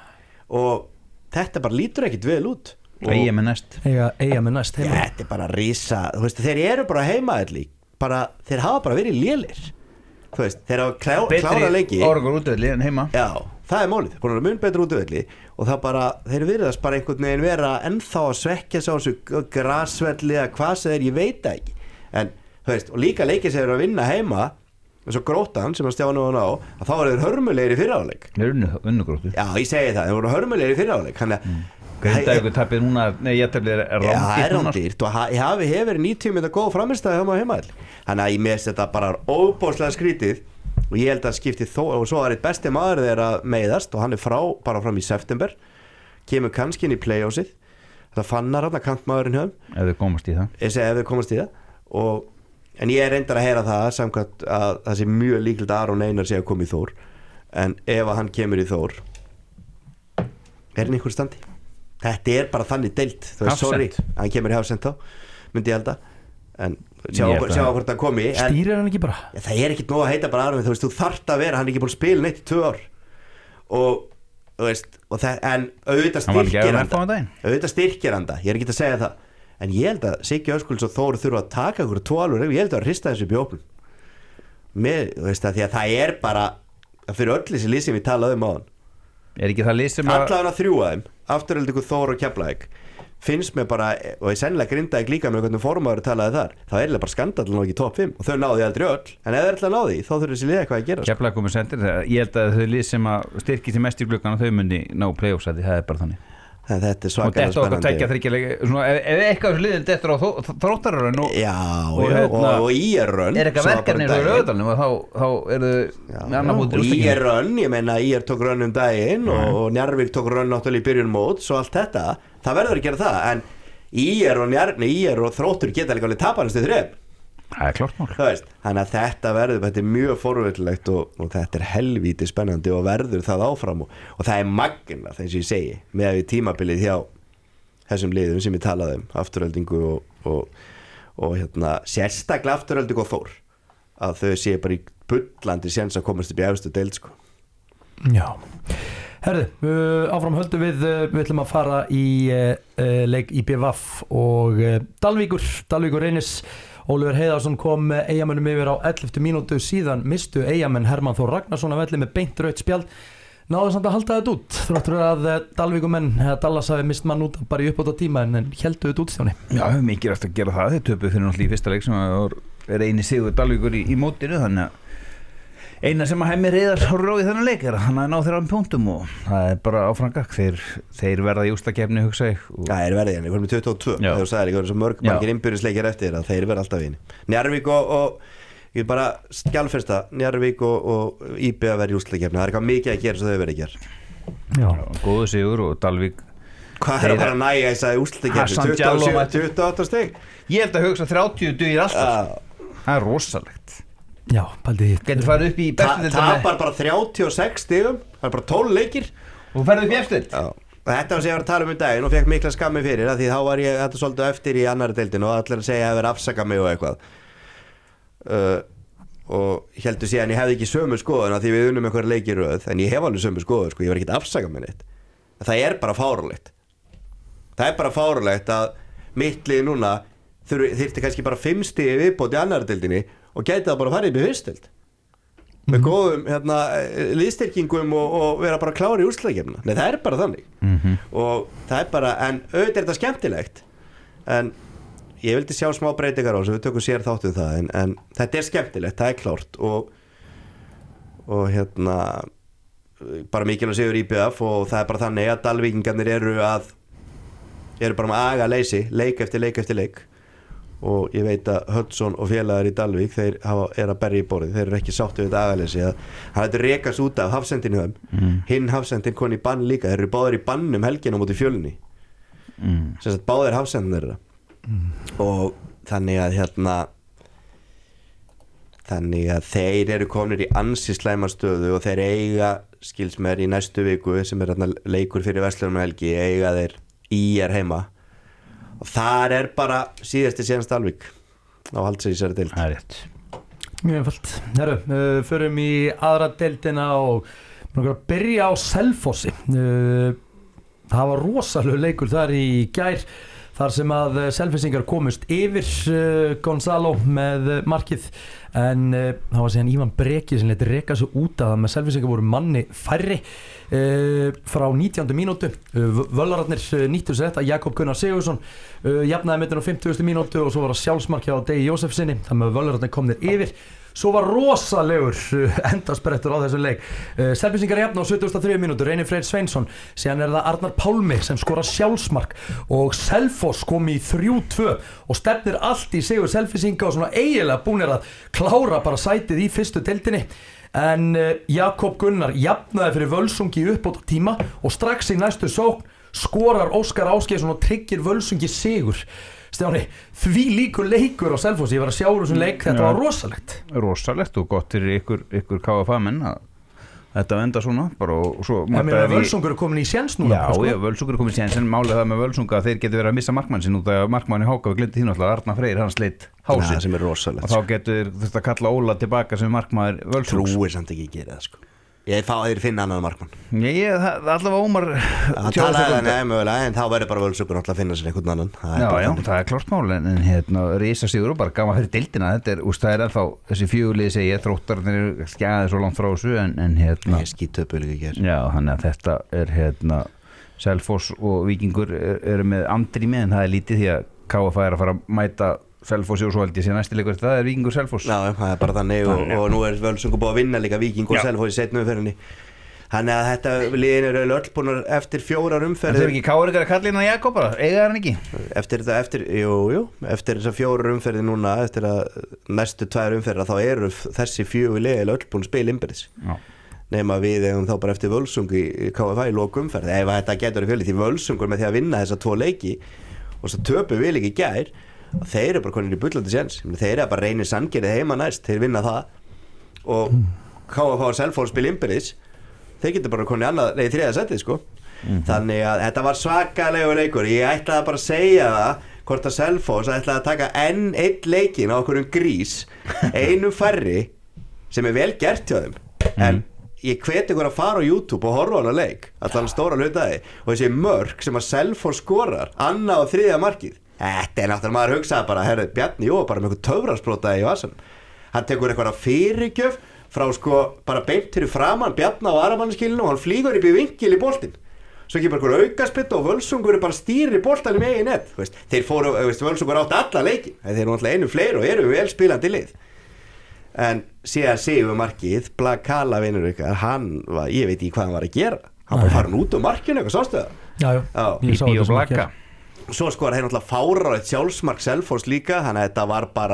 og þetta bara lítur ekkit vel út. Eiga með næst. Eiga, eiga með næst heima. Já, þetta er bara risa, þú veist, þeir eru bara heimaðli, bara, þeir hafa bara verið lélir. Þú veist, þeir hafa klá, klára leiki. Betri árangur útvelli en heima. Já, það er málið, búin að mun betri útvelli og það bara, þeir virðast bara einhvern veginn vera ennþá að svekkja sig á þessu grasvelli eða hvað sem þeir, ég veit það ekki. En, þú veist, og líka leikið sem þeir eru að vinna heima, eins og Gróttan sem að Stjáni var ná, að þá eru þeir hörmulegir í fyrraáleik. Þeir eru unnu Gróttu. Já, ég segi það, þeir voru hörmulegir í fyrraáleik, þannig að mm. Grindavíkur tapir núna, nei, ég tapir er rándýrt núna. Já, það er rándýrt og hafi hef, hef verið níutíu metra góð framistæði hjá maður heimaðall. Þannig að ég með þetta bara óbóðslega skrítið og ég held að skipti þó, og svo er eitt besti maður þeirra meiðast og hann er frá, bara fram í september, kemur kannski inn í play-offsið, þetta fannar hann að kantmaðurinn höfum. Ef þau komast í það. Ég segi ef þau komast í það, og, en ég er reyndar að heyra það, samkvæmt að það sé mjög líkilegt að Aron Einar sé að koma í Þór, en ef að hann kemur í Þór, er hann einhver standi? Þetta er bara þannig deilt, þú veist, sorry, að hann kemur í Hafsend þá, myndi ég held að, en sjá hvort það komi. Stýrir hann ekki bara? Ja, það er ekkit nóg að heita bara Aron, þú veist, þú þarft að vera, hann er ekki búin að spila neitt í tvö ár, og, þú veist, og það, en auðvitað styrkir hann það, auðvitað styrkir hann það, ég er ekki að segja það, en ég held að Siggi Höskulds og Þór þurfa að taka okkur tvo alveg, ég held að hrista þessu upp í opnum, með, þú veist, að því að það er bara, fyrir öll þessi lið sem við talaðum á hann, er ekki það lið sem að allavega þrjú af þeim, Afturhaldingur, Þór og Keflavík, finnst mér bara, og ég sennilega Grindavík líka með hvernig formaður talaði þar, þá er það bara skandall og ekki topp fimm og þau náði aldrei öll, en ef þau ætla að ná því þá þurfum þessi lið eitthvað að gera. Keflavík komið sendir, ég held að þau lið sem að styrki til mest í gluggan og þau myndi ná play-offsæti, það er bara þannig. En þetta er svakalega spennandi. Og þetta okkar tveggja svona, ef, ef eitthvað þessu liðin dettur á Þróttararönn og, já, og, já, og, og í er rönn er eitthvað verkefni í Laugardalnum og þá, þá eru þau annar móti og í er rönn, ég meina í er tók rönn um daginn mm. og, og Njarðvík tók rönn náttúrulega í byrjun mót og allt þetta, það verður að gera það en í er og Njarðvík, í er og Þróttur geta líka alveg tapanist í þref. Það er klart mál. Þannig að þetta verður, þetta er mjög forvillilegt og, og þetta er helvíti spennandi og verður það áfram og, og það er magna þess að ég segi með að við tímabilið hjá þessum liðum sem ég talaði um, Afturhaldingu og, og, og hérna, sérstaklega Afturhaldingu og Þór að þau sé bara í bullandi séns að komast upp í efstu deild sko. Já, herðu, uh, áfram höldum við, uh, við ætlum að fara í uh, leik í B V F og uh, Dalvíkur, Dalvíkur Reynis. Ólafur Heiðarsson kom með Eyjamönnum yfir á elleftu mínútu, síðan mistu Eyjamenn Hermann Þór Ragnarsson af velli með beint rautt spjald. Náðu samt að halda þetta út þráttur að Dalvíkumenn eða Dallas hafi mist mann út bara í uppbóta tíma en héldu þetta út Stjáni. Já, mikið rætt að gera það, þeir töpuðu fyrir náttúrulega í fyrsta leik sem er eini sigur Dalvíkur í, í mótinu, þannig að eina sem að Hemmi Reiðar róði þennan leik er að hann hafi náð þeirra um punktum og það er bara áframgak, þeir, þeir verða í úrslitakeppni hugsa ég. Og... Það er verðið henni, við erum í tuttugu og tvö, þegar þú sagðir ekki, það eru svo mörg margir innbyrðisleikir eftir að þeir verða alltaf vini. Njarðvík og, og ég vil bara skjálfesta, Njarðvík og, og í B að vera í úrslitakeppni, það er eitthvað mikið að gera svo þau verið að gera. Já, góðu sigur og Dalvík. Hvað er að fara að næja þess að úrslitakeppni, tuttugu og átta stig? Ég held að hugsa þrjátíu dugir alltaf. Það er rosalegt. Já, pældi því. Getur farið upp í bestu deildinni. Tapar bara þrjátíu og sex stigum, það er bara tólf leikir og ferðu upp í eftir. Já. Og þetta var sem ég var að tala um í daginn og fekk mikla skammi fyrir það því þá var ég þetta svolítið eftir í annari deildinu og allir að segja að það verið afsaka mig og eitthvað. Uh, og heldur síðan ég hefði ekki sömu skoðun af því við unnum einhver leikir röð en ég hef alveg sömu skoðun sko, ég var ekkert afsaka mig neitt. Það er bara fáránlegt það er bara fárulegt að mittlið núna þyrfti kannski bara fimm stigi viðbót í annar deildinni og gæti það bara að fara upp í fyrstild með mm. góðum hérna, liðstyrkingum og, og vera bara klári í úrslagakefnina. Nei, það er bara þannig mm-hmm. og það er bara, en auðvitað er þetta skemmtilegt en ég vildi sjá smá breytingar á þessu, við tökum sér þáttum það en, en þetta er skemmtilegt, það er klárt og, og hérna bara mikilvæg sigur í B F og það er bara þannig að Dalvíkingarnir eru að eru bara með aga leysi, leik eftir leik eftir leik og ég veit að Hudson og félagar í Dalvík þeir hafa, er að berja í borðið, þeir eru ekki sáttu við þetta agaleysi að hann hættur rekast út af hafsendinu þeim, mm. hinn hafsendin koni í bann líka, þeir eru báðir í bannum helgin á móti Fjölni mm. sem sagt báðir hafsendin þeirra mm. og þannig að hérna þannig að þeir eru komnir í ansi slæma stöðu og þeir eiga skilsmer í næstu viku sem er hérna leikur fyrir Vestlunum helgi, eiga þeir í er heima og þar er bara síðasti síðan Dalvík á haldsæðisari deild. Það er rétt. Mjög einfalt. Herru, uh, förum í aðra deildina og byrja á Selfossi. Uh, það var rosalega leikur þar í gær þar sem að Selfossingar komust yfir uh, Gonzalo með markið en uh, það var síðan Ívan Breki sem leti reka sig út að með Selfossingar voru manni færri uh, frá nítjándu mínútu uh, Völlararnir uh, nýttu sér þetta Jakob Gunnar Sigurðsson uh, jafnaði mittin á fimmtugustu mínútu og svo var það sjálfsmark hjá Degi Jósefsinni þannig að Völlararnir komnir yfir. Svo var rosalegur uh, endarsprettur á þessum leik. Uh, Selfossingar jafna á sjötugasta og þriðju mínútu, Reynir Freyr Sveinsson, síðan er það Arnar Pálmi sem skora sjálfsmark og Selfoss kom í þrjú tvö og stefnir allt í sigur Selfossinga og svona eiginlega búnir að klára bara sætið í fyrstu deildinni. En uh, Jakob Gunnar jafnaði fyrir Völsungi uppbóta tíma og strax í næstu sókn skorar Óskar Ásgeirsson og tryggir Völsungi sigur. Stjáni, því líkur leikur á Selfossi, ég var að sjá úr þessum leik, þetta ja, var rosalegt rosalegt og gott fyrir ykkur, ykkur K F A-menn að þetta venda svona bara og svo ég meina að Völsungur er komin í séns núna já, sko? Já, Völsungur er komin í séns en málið það með Völsunga að þeir getur verið að missa markmann sinn út af markmann í Háka við glindi þínu alltaf Arnar Freyr, hann sleitt hálsinn ja, sem er rosalegt og þá getur þetta kalla Óla tilbaka sem markmaður Völsungs trúir samt ekki gera það sko ég fá þeir finna annan markmann ég, ég, það er allavega Ómar það talaði það nefnmögulega en þá verður bara Völsungur alltaf að finna sér einhvern annan já, já, það er klart mál en, en hérna, Rísa Sigur og bara gaman fyrir deildina þetta er, úst, það er ennþá, þessi fjögulið segi ég þróttarnir eru skæðið svo langt frá þessu en, en hérna ég skítöpu líka ekki já, þannig að þetta er hérna Selfoss og Víkingur eru er með andri með en það er lítið því að K F A er að fara að mæta Selfossi og svo held ég sé næsti leikur það er Víkingur Selfoss já, það er bara þannig og, og nú er Völsungur búið að vinna líka Víkingur og Selfoss í seinni umferðinni þannig að þetta liðin eru öll búin eftir fjórar umferðir það er ekki Káringar að kalla inn á Jakob bara, eiga hann ekki eftir þetta, eftir, jú, jú eftir þessar fjórar umferðir núna eftir að næstu tvær umferðir þá eru þessi fjögur liðin öll búin að spila innbyrðis nema við eigum þá bara eftir Völsung í K F A í lok umferð ef þetta getur að fjöldi því Völsungur með því að vinna þessa tvo leiki og svo töpum við líka í gær og þeir eru bara konir í bullandi séns þeir eru bara reynir Sandgerði heima næst þeir vinna það og K F A og Selfoss spila innbyrðis þeir getur bara konir annað, nei þriðja setið sko mm-hmm. þannig að þetta var svakalegur leikur ég ætlaði bara að segja það hvort að Selfoss ætlaði að taka enn einn leikin á okkur um grís einu færri sem er vel gert hjá þeim mm. en ég hveti ykkur að fara á YouTube og horfa á hana leik allan stóra hlutaði og þessi mörk sem að Selfoss skorar annað og þriðja markið þetta er náttúrulega maður hugsaði bara herri Bjarni Jó bara með eitthvað töfrarsprota í vasan hann tekur eitthvað fyrirgjöf frá sko bara beint fyrir framann Bjarni á varamannaskilinu og hann flýgur upp í vinkil í boltinn svo kemur eitthvað aukaspitt og Völsungur er bara stýrir boltanum í eigin net veist, þeir fóru, veist, Völsungur átt alla leikin þeir eru náttúrulega einu fleiri og eru vel spilandi lið en síðan séum markið Blakala vinur ykkar hann var, ég veit ekki hvað hann var að gera hann var farin út á markinu eitthvað sástu það já, já, já. Í og Blaka svo skora þeir náttúrulega fáráðið sjálfsmark Selfoss líka þannig að þetta var bara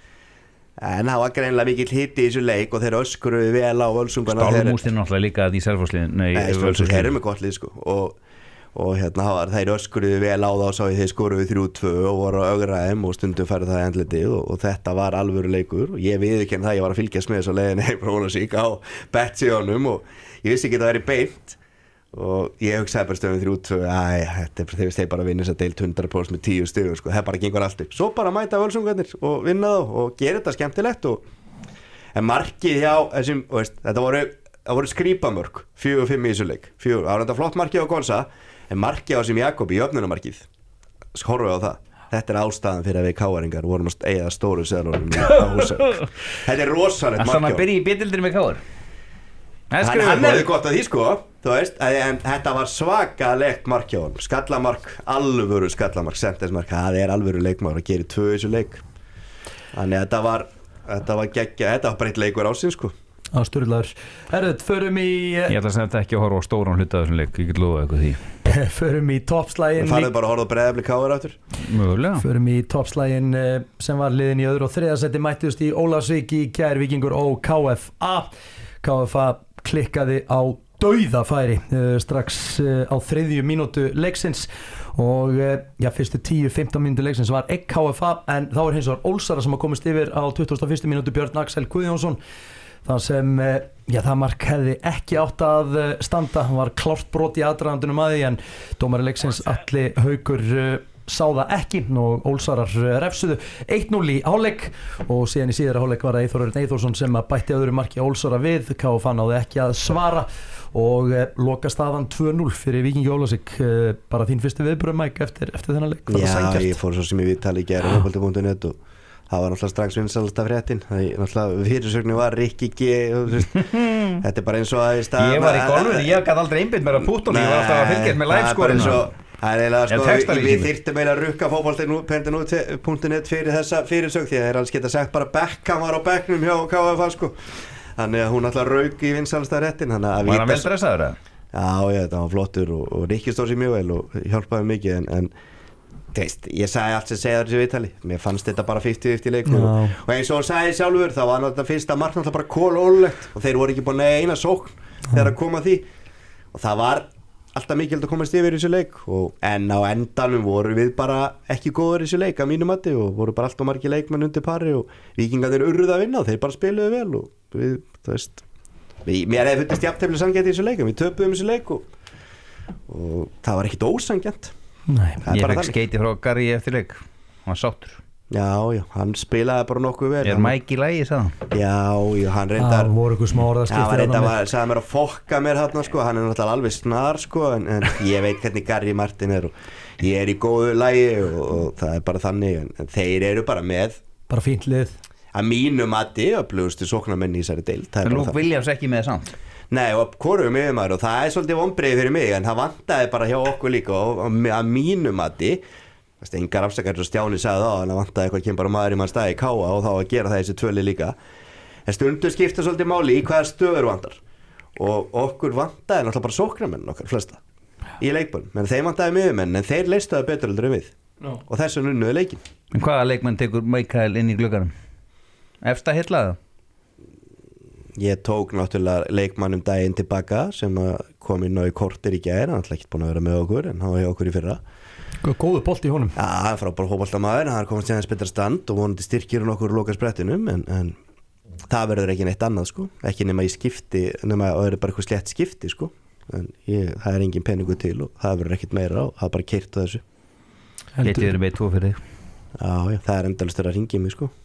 en það var greinlega mikill hiti í þessu leik og þeir öskruðu vel á Völsungana Stálmústin náttúrulega líka í Selfossliðin nei, Völsungur þeir eru með gott lið sko og, og hérna var, þeir öskruðu vel á það og sá ég þeir skoruðu þrjú tvö og voru að ögra þeim og stundum færðu það í andlitið og, og þetta var alvöru leikur og ég viðurkenni það ég var að fylgjast með þessu leiðinni frá Ólafsvík á Betsíónum og ég vissi ekki að það væri beint og ég hugsaði bara stöðum þrjú tvö æ, þetta er þeir, þeir bara vinna þess að deilt hundrað prósent með tíu stöðum sko, það bara gengur allt upp svo bara mæta Völsungarnir og vinna þá og gera þetta skemmtilegt og en markið hjá þessum, veist, þetta voru, voru skrýpamörk fjögur fimm í þessu leik fjögur, það var þetta flott markið á Gonsa en markið á þessum Jakob í öfnunamarkið horfið á það. Þetta er ástæðan fyrir að við káaringar vorum að eiga stóru seðlunum á Húsavík. Þetta er rosalegt mark. Þannig að byrja í B-deildinni með káar. Hann, hann er gott að því sko, þú veist, en þetta var svakalegt mark hjá hann. Skallamark, alvöru skallamark, sendesmark, það er alvöru leikmaður að gera tvö í þessu leik. Þannig að þetta var, þetta var geggja, þetta var breytt leikur ásins sko. Á styrlaður. Herðið, förum í... Ég ætla að segja þetta ekki að horfa á stóran hluta af þessum leik, ég get lofa eitthvað því. Förum í toppslægin. Það farið bara að horfa á Breiðablik K R aftur. Mögulega. Förum í toppslægin sem var liðin í öðru og þriðja seti mættust í Ólafsvík í gær Víkingur og K F A. K F A klikkaði á dauðafæri strax á þriðju mínútu leiksins og já, fyrstu tíu til fimmtán mínútu leiksins var ekki K F A en þá er hins vegar Ólsara sem að komast yfir á tuttugasta og fyrstu mínútu Björn Axel Guðjónsson. Það sem, já, það mark hefði ekki átt að standa, hann var klárt brot í aðdragandunum að því en dómari leiksins Atli Haukur sá það ekki og Ólsarar refsuðu eitt núll í hálfleik og síðan í síðara hálfleik var það Eyþór Örn Eyþórsson sem að bætti öðru marki Ólsara við, K F A náði ekki að svara og loka staðan tvö núll fyrir Víkingi Ólafsvík. Bara þín fyrstu viðbröð, Mike, eftir, eftir þennan leik? Já, ég fór svo sem ég viðtali í gær á fótbolti punktur net og það var náttúrulega strax vinsalasta fréttin. Það náttúrulega fyrirsögnin var Rikki G þetta er bara eins og að stað, ég var í golfinu, ég gæti aldrei einbytt mér að púttunum, ég var alltaf að fylgjast með live-skorinu. Það er eiginlega sko, við þyrftum eiginlega að rukka fótbolti punktur net fyrir þessa fyrirsögn því að þeir alls geta sagt bara Beckham var á bekknum hjá K F A sko. Þannig að hún alltaf rauk í vinsalasta fréttin. Var hann vel stressaður eða? Já, já, það var flottur og, og Rikki stóð sér mjög vel og hjálpaði mikið en, en Teist, ég sagði allt sem segja þessu viðtali mér fannst þetta bara fimmtíu fimmtíu leiknum no. og eins og hann sagði sjálfur það var náttúrulega fyrsta mark náttúrulega bara kólólegt og þeir voru ekki búin að eina sókn no. þegar að koma því og það var alltaf mikilvægt að komast yfir í þessu leik og en á endanum voru við bara ekki góður í þessu leik að mínum mati og voru bara alltaf margir leikmenn undir pari og Víkingarnir urðu að vinna og þeir bara spiluðu vel og við, þú veist við, mér hefði fundist jafntefli sanngjarnt í þessu leik við töpuðum þessu leik og, og það var ekkit ósanngjarnt. Nei, ég fekk skeiti frá Garri eftir leik hann var sáttur já, já, hann spilaði bara nokkuð vel er Mike í lagi, sagði hann já, já, hann reyndar það voru ykkur smá orðaskipti hann reyndar að sagði mér að fokka mér hann sko. hann er náttúrulega alveg snar sko, en, en ég veit hvernig Garri Martin er og ég er í góðu lagi og, og það er bara þannig en, en þeir eru bara með bara fínt lið að mínu mati öflugustu sóknarmenn í þessari deild en Luke Williams ekki með samt nei og hvorum við maður og það er svolítið vonbrigði fyrir mig en það vantaði bara hjá okkur líka og að mínu mati engar afsakar svo Stjáni sagði það en það vantaði eitthvað kemur bara maður í mann stæði káa og þá að gera það þessi tvöli líka en stundu skipta svolítið máli í hvaða stöður vantar og okkur vantaði náttúrulega bara sóknarmenn okkar flesta í leikbunum en þeim vantaði miðjumenn en þeir leystu það betur heldur en við no. og þessu nunnuði leikin en hvaða leikmenn tekur Mikael inn í glugganum? Efsta hillaða? Ég tók náttúrulega leikmann um daginn tilbaka sem kom inn á í kortir í gær hann er ekki búin að vera með okkur en hann var hjá okkur í fyrra góðu bolti í honum já, hann er frábær fótboltamaður hann komast hérna betra stand og vonandi styrkir hann okkur loka sprettinum en, en það verður ekki neitt annað sko ekki nema í skipti nema að það er bara eitthvað slett skipti sko en ég, það er engin peningu til og það verður ekkit meira og það er bara keyrt á þessu Letið verið með tvo fyrir þig já, já, það er endalist að ringi mig sko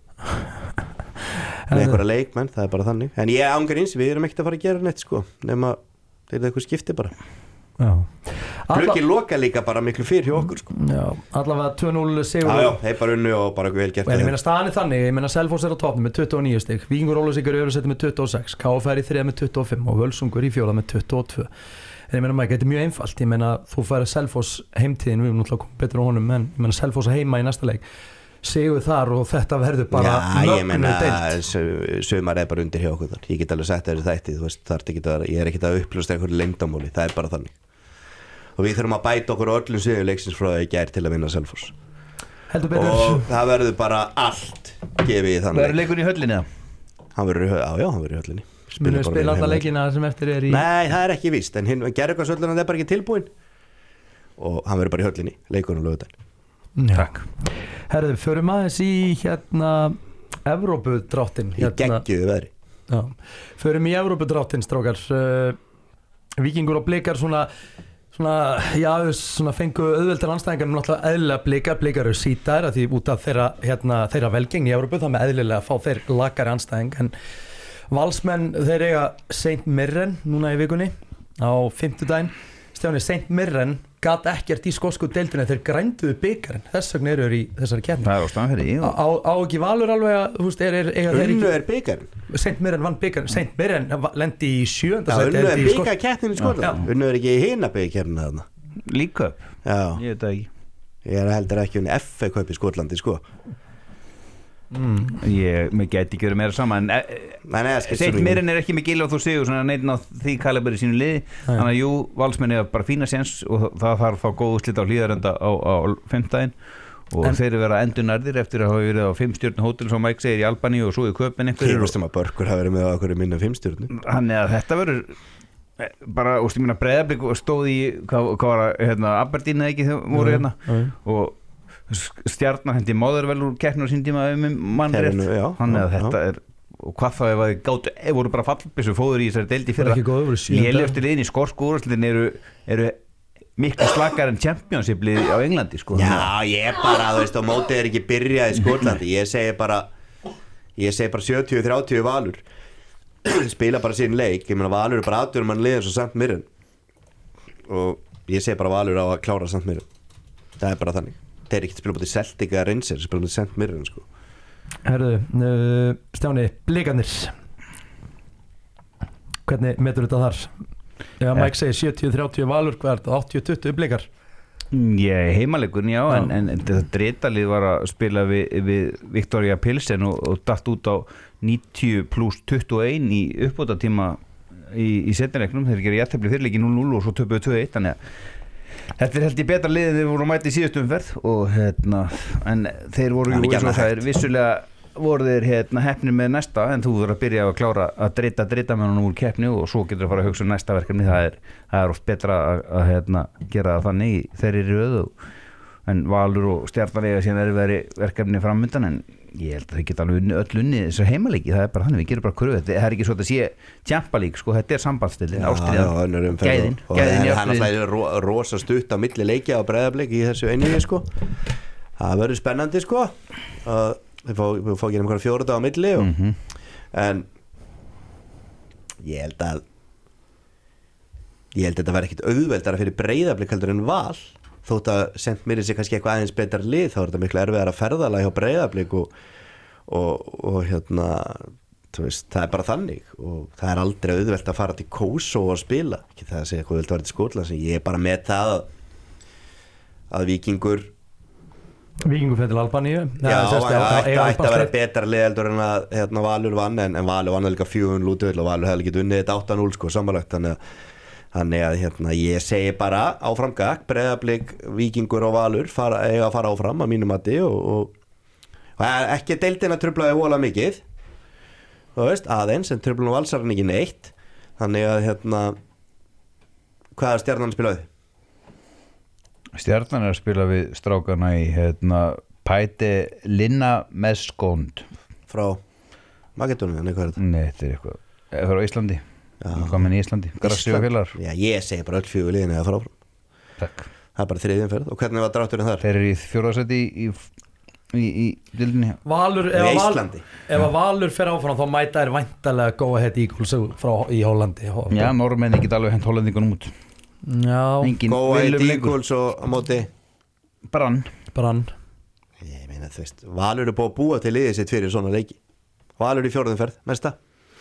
með einhverja leikmenn, það er bara þannig en ég ángurins, við erum ekkert að fara að gera neitt sko nema, það er eitthvað skipti bara glöggir loka líka bara miklu fyrir hjá okkur sko já, allavega tvö núll sigur já, já, þeir bara unnu og bara vel gert en ég meina staðan er þannig, ég meina Selfoss er á toppnum með tuttugu og níu stig, Víkingur Ólafsvík er í öðru seti með tuttugu og sex, K F A er í þriðja með tuttugu og fimm og Völsungur í fjórða með tuttugu og tvö en ég meina Mike, þetta er mjög einfalt ég meina þú færi Selfoss heimtíðin, við erum náttúrulega komið betur á honum en ég meina Selfoss heima í næsta leik sigur þar og þetta verður bara mögnu deilt sumar er bara undir hjá okkur þar ég get alveg sagt þessu þætti þú veist, þarf ekki að, ég er ekki að uppljósta einhverju leyndamáli það er bara þannig og við þurfum að bæta okkur öllum sigur leiksins frá það í gær til að vinna Selfoss og það verður bara allt gefið í þannig verður leikur í höllinni það? hann verður í höllinni, já hann verður í höllinni munum spila alla leikina sem eftir er í nei það er ekki víst en hinn gerur eitthvað svolítið hann er bara ekki tilbúin og hann verður bara í höllinni leikurinn og lögudaginn takk herðu, förum aðeins í hérna Evrópudráttinn hérna, í geggjuðu veðri já, förum í Evrópudráttinn strákar uh, Víkingur og Blikar svona svona, já, svona fengu auðveldar anstæðingar en náttúrulega eðlilega Blikar Blikar eru sítaðir að því út af þeirra, hérna, þeirra velgengni í Evrópu það með eðlilega að fá þeir lakari anstæðing en Valsmenn þeir eiga Saint Mirren núna í vikunni á fimmtudaginn Stjáni, Saint Mirren gat ekkert í skosku deildina, þeir grænduðu byggarinn, þess vegna eru þeir í þessari keppni. Það er ástæðan fyrir því og- Á, á ekki Valur alveg að, þú veist, er, er, er, er Unnu er byggarinn Saint Mirren vann byggarinn, Saint Mirren lendi í sjöunda Já, sæti, unnu er held ég, í skos- byggarkeppnin í Skotland Unnu er ekki í hina byggarkeppnina þarna Líka upp, Já, ég veit það ekki ég er heldur ekki unni F A-kaup í Skotlandi sko Ég, mér gæti ekki verið meira saman en Nei, nei, það skiptir Seitt svo Mirren er ekki með Gil og þú sigur svona neitin á því kalibri sínu liði þannig að jú, valsmenni er bara fína séns og það þarf þá góð úrslit á hlýðarenda á, á fimmtudaginn og En- þeir eru verið að endur nærðir eftir að hafa verið á fimm stjörnu hótel sem Mike segir í Albani og svo í Köpen einhverjir Kemur sem að Börkur hafa verið með á okkur minna fimmstjörnu Þannig að þetta verður eh, bara, úst, ég meina Breiðablik stóð í, hvað, hvað var það, hérna, Aberdeen eða ekki þegar voru hérna og Stjarnan hendi Motherwell úr keppnir á sín tíma um mann rétt Herinu, já, þannig að já, þetta er og hvað þá ef að þið gátu, ef voru bara fallbissu fóður í þessari deildi Voru fyrra ekki góðir, voru sjöunda. lélegustu liðin í skorsku úrslitin eru, eru miklu slakar en championship lið á Englandi sko. Já, ég bara, þú veist, á móti er ekki byrjað í Skotlandi Ég segi bara Ég segi bara sjötíu þrjátíu Valur Spila bara sín leik Ég meina Valur er bara aðdurum mann liðin svo Saint Mirren Og ég segi bara Valur á að klára Saint Mirren Það er bara þannig Þeir er ekki að spila bútið Celtic eða Rangers Spila bútið Saint Mirren sko Herðu, uh, Stjáni, blikarnir hvernig metur þetta þar? Ef Mike segir sjötíu þrjátíu Valur, hvað er þetta? áttatíu tuttugu blikar? Ég heimalegun, já, Já. en, en þetta dreitalið var að spila við, við Victoria Pilsen og, og datt út á níutíu pluss tuttugu og eitt í uppbótartíma í, í setnileiknum, þeir gerir jættefli fyrirleiki núll núll og svo töpuðu tvö eitt, þannig að þetta er held í betra liðið þeir voru að mæta í síðustu umferð og hérna, en þeir voru Það er jú ekki eins og annað það er vissulega voru þeir hérna heppnir með næsta en þú verður að byrja að klára að dreita dreitamennunum úr keppni og svo getur að fara að hugsa um næsta verkefni, það er, það er oft betra að, að hérna, gera það þannig í þeirri röðu en Valur og Stjarnan eiga síðan erfiðari verkefni framöndan en ég held að þeir geta alveg unni, öll unni þessar heimaleiki, það er bara þannig, við gerum bara kröfu það er ekki svo að sé Champa-lík, sko, þetta er sambandstillin ástriðan, gæðin og gæðin í það er ástriðin náttúrulega ro, rosa stutt á milli leikja á Breiðablik í þessu einvígi sko það verður spennandi sko að við fá, við fá ekki einhverja fjóra dag á milli og, Mhm. en ég held að ég held að þetta verður ekkit auðveldara fyrir Breiðablik heldur en Val þótt að Saint Mirren sé kannski eitthvað aðeins betra lið þá er þetta miklu erfiðara ferðalag hjá Breiðablik og, og, og hérna þú veist, það er bara þannig og það er aldrei auðvelt að fara til Kosovo og spila, ekki það að segja eitthvað auðvelt að vera til Skotland sem ég er bara með það að, að Víkingur Víkingur fyrir til Albaníu já, það ætti ætti að vera betra lið heldur en að hérna, Valur vann en, en Valur vann líka fjögur lútivill og Valur hefði ekki unnið þetta átta núll sko samanlagt þannig að Þannig að hérna, ég segi bara áfram gakk, Breiðablik, Víkingur og Valur fara, eiga að fara áfram að mínum mati og, og, og ekki deildina truflaði vola mikið þú veist, aðeins en truflun og valsarinn ekki neitt þannig að hérna hvað er Stjarnan að spila við? Stjarnan er að spila við strákana í hérna, Pæti Linna Meskond Frá Makedóníu, en eitthvað er þetta? Nei, þetta er eitthvað eða frá Íslandi komin í Íslandi, Grassi og félagar Já, ég segi bara öll fjögur liðin eða frá Takk. Það er bara þriðjum ferð og hvernig var drátturinn þar? Þeir eru í fjórðasæti í, í, í dildinni Valur, ef Í að Val, Íslandi ef að Valur fer áfram þá mæta er væntalega go ahead Eagles frá í Hollandi Já, normenn ekki alveg hent hollendingunum út Já, Engin Go Ahead vilum leikur. Eagles og á móti Brann brann Ég meina þú veist, Valur er búið að búa til liðið sitt fyrir svona leiki Valur í fjórðum ferð, mesta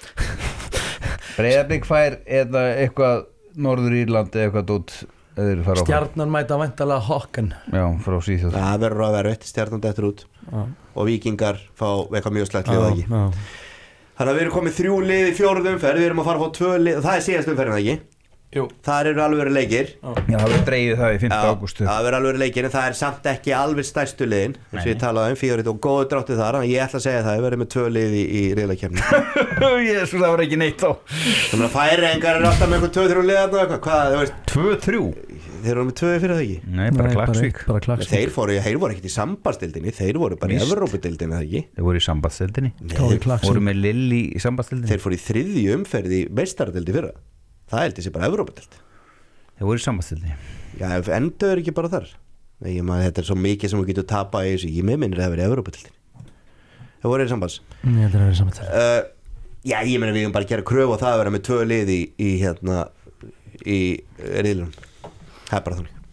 Breiðablik fær eða eitthvað Norður Írlandi eða eitthvað dót eða fara áfram. Stjarnan mæta væntalega Håkan Já, frá Svíþjóð Það verður að vera eitt stjarnan dettur út Já. og Víkingar fá eitthvað mjög slætt lið og ekki Já. Þannig að við erum komið þrjú lið í fjórðum umferð Við erum að fara að fá tvö lið, það er síðast umferðin ekki Jú. Þar eru alveg verið leikir Já, það verður dreigið það í fimmta ágúst það verður alveg verið leikir en það er samt ekki alveg stærstu liðin eins og ég talaði um, fíorið og góðu drátti þar en ég ætla að segja það, ég verður með tvö lið í, í riðlakefni Jésu, það var ekki neitt þá Þannig að færingar eru alltaf með eitthvað tvö þrjú lið þarna og eitthvað, hvað, þú veist, tvö þrjú þeir eru með tvö fyrir það ekki Nei, bara Nei, Klagsvík bara Klagsvík Þeir fóru, þeir voru ekkert í sambandstildinni, þeir voru bara í Víst. Evrópudeildinni, það ekki? Þeir voru í sambandstildinni Kári Klagsvík. Voru með Lilli í sambandstildinni Þeir fóru í þriðju umferð í meistaradeildi fyrra. Það held ég sé bara Evrópudeild. Þeir voru í sambandstildinni Já, ef endur ekki bara þar. Nei, ég maður, þetta er svo mikið sem þú getur tapað í þessu. Ég með minnir að vera í Evrópudeildinni. Þeir voru í sambands. Ég heldur að vera saman til Uh, já, ég meina við erum bara að gera kröfu á það að vera með tvö lið í, í hérna, í riðlunum. Það er bara þannig.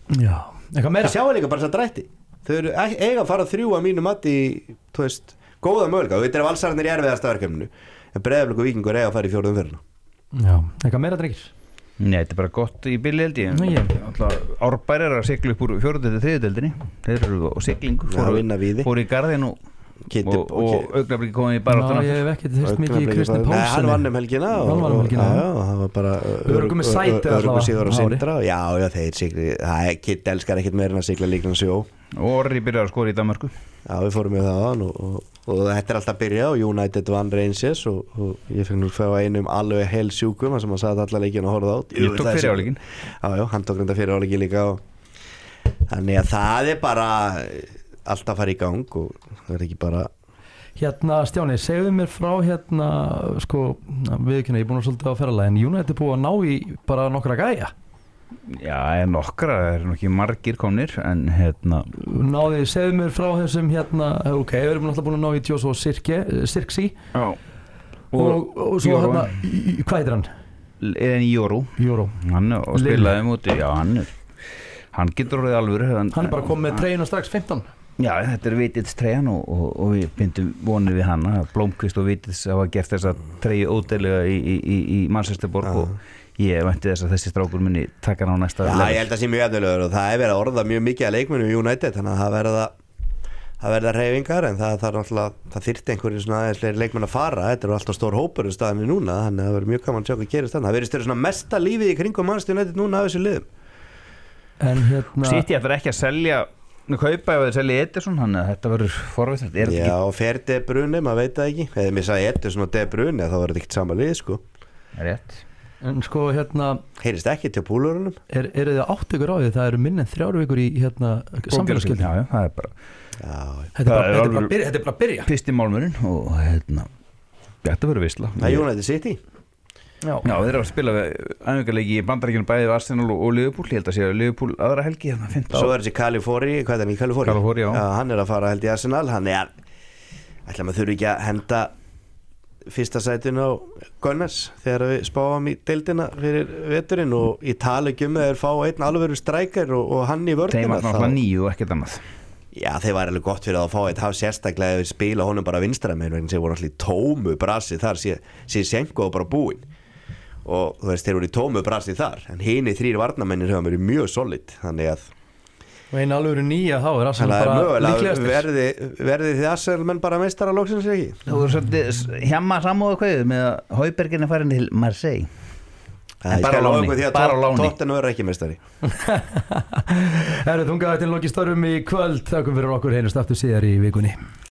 Já, eitthvað meira Það sjáum líka bara þess að drætti Þau eru e- eiga að fara þrjú að mínu mati Þú veist, góða möguleika Þú veitir að valsararnir í erfiðasta verkefninu En Breiðablik og Víkingur eiga að fara í fjórðum fyrirna Já, eitthvað meira drengir Nei, þetta er bara gott í bili held ég Nú, ég- Árbær er að sigla upp úr fjórðu til þriðudeldinni Þeir eru á siglingu Já, vinna víði. fóru í garðin og, Kitty, og, og augnablik komið í Já, baráttuna ég hef ekki þurft mikið í Kristni Nei, hann Pálsson vann um helgina og, Hann vann um helgina, og, já. já, já, það var bara Öruggur með sæti allavega Öruggur sigur á á ári. Sindra Já, já, þeir sigli Það er Kitty elskar ekkit meira en að sigla líklan sjó og Orri byrjar að skora í Danmörku Já, við fórum með það og, og, og þetta er alltaf að byrja og United vann Rangers og, og ég fekk nú fá einum alveg hel sjúkum sem hann sagði alla leikinn og horfði á Ég tók fyrir áleikinn Já, já, hann tók reynda fyrir áleikinn líka og, þannig að það er bara alltaf að fara í gang og það er ekki bara Hérna Stjáni, segðu mér frá hérna sko, viðkynna, ég er búin að svolítið á ferðalagi en United er búið að ná í bara nokkra gæja Já, en nokkra, það er nokkið margir komnir en hérna Náði, segðu mér frá þessum hérna ok, við erum náttúrulega búin að ná í Joshua Sirke, Sirksi Já og, og, og svo Jóró. hérna, í- í- hvað heitir hann? En Jóru Jóró hann er- og spilaði múti, já hann er hann getur orðið alvöru hann, Hann er bara komið með treyjuna strax fimmtán Já, þetta er Vitits treyjan og, og, og við bindum vonir við hana Blómkvist og Vitits hafa gert þessa treyju ódeilega í, í, í, í Manchesterborg og ég vænti þess að þessi strákur muni taka hann á næsta Já, level. ég held að sé mjög efnilegur og það er verið að orða mjög mikið að leikmennum í United þannig að það verða það verða reyfingar en það þarf náttúrulega það þyrfti einhverju svona aðeins fleiri leikmenn að fara þetta eru alltaf stór hópur í staðinni núna þannig að það verður mjög gaman að sjá hvað gerist þannig það verður stöður svona mesta lífið í kringum Manchester United núna af þessu liðum En hérna City ætlar ekki að selja nú kaupa ef þeir selja Ederson þannig að þetta verður forvitað er Já, þetta og fer De Bruyne, maður veit það ekki eða mér sagði Ederson og De Bruyne þá verður þetta ekkert sama lið sko ekki rétt En sko hérna heyrist ekki til púlurunum er, er þið átt ykkur á því það eru minn en þrjár vikur í hérna samfélagsskyldi Já, já, það er bara Já, Þetta er bara, Það er þetta er bara, alveg- að byrja, þetta er bara að byrja pisti málmurinn og hérna þetta verður visla það er United City Já, Já, þeir eru að spila æfingarleiki í Bandaríkjunum bæði við Arsenal og, og Liverpool ég held að sé að Liverpool aðra helgi hérna fimmta Svo er þessi Kaliforni, hvað er hann í Kaliforni? Kaliforni, já. Hann er að fara held í Arsenal hann er, ætla maður þurfi ekki að henda fyrsta sætinu á Gunners þegar við spáum í deildina fyrir veturinn og í tali ekki um að þeir fá einn alvöru strækir og, og hann í þeim vörðina var náttúrulega nýju og ekkert annað Já, þeir var alveg gott fyrir að fá eitt haf sérstaklega ef við spila honum bara vinstra megin vegna sem voru allir í tómu brasi þar sé, sé senko og bara búin og þú veist, þeir voru í tómu brasi þar en hini þrýr varnamennir hefur verið mjög solid þannig að og einu alveg nýja þá er Arsenal Þannig að það er bara mögulega líklegastir verði, verði þið Arsenal menn bara meistara loksins ekki Þú er svolítið hjamma samúðu kveðið með að Haubergin er farin til Marseille Það bara á láni, bara á láni. Tottenham verður ekki meistari Herru, þungaðið til loki störfum í kvöld Þakkum fyrir okkur heyrjumst aftur síðar í vikunni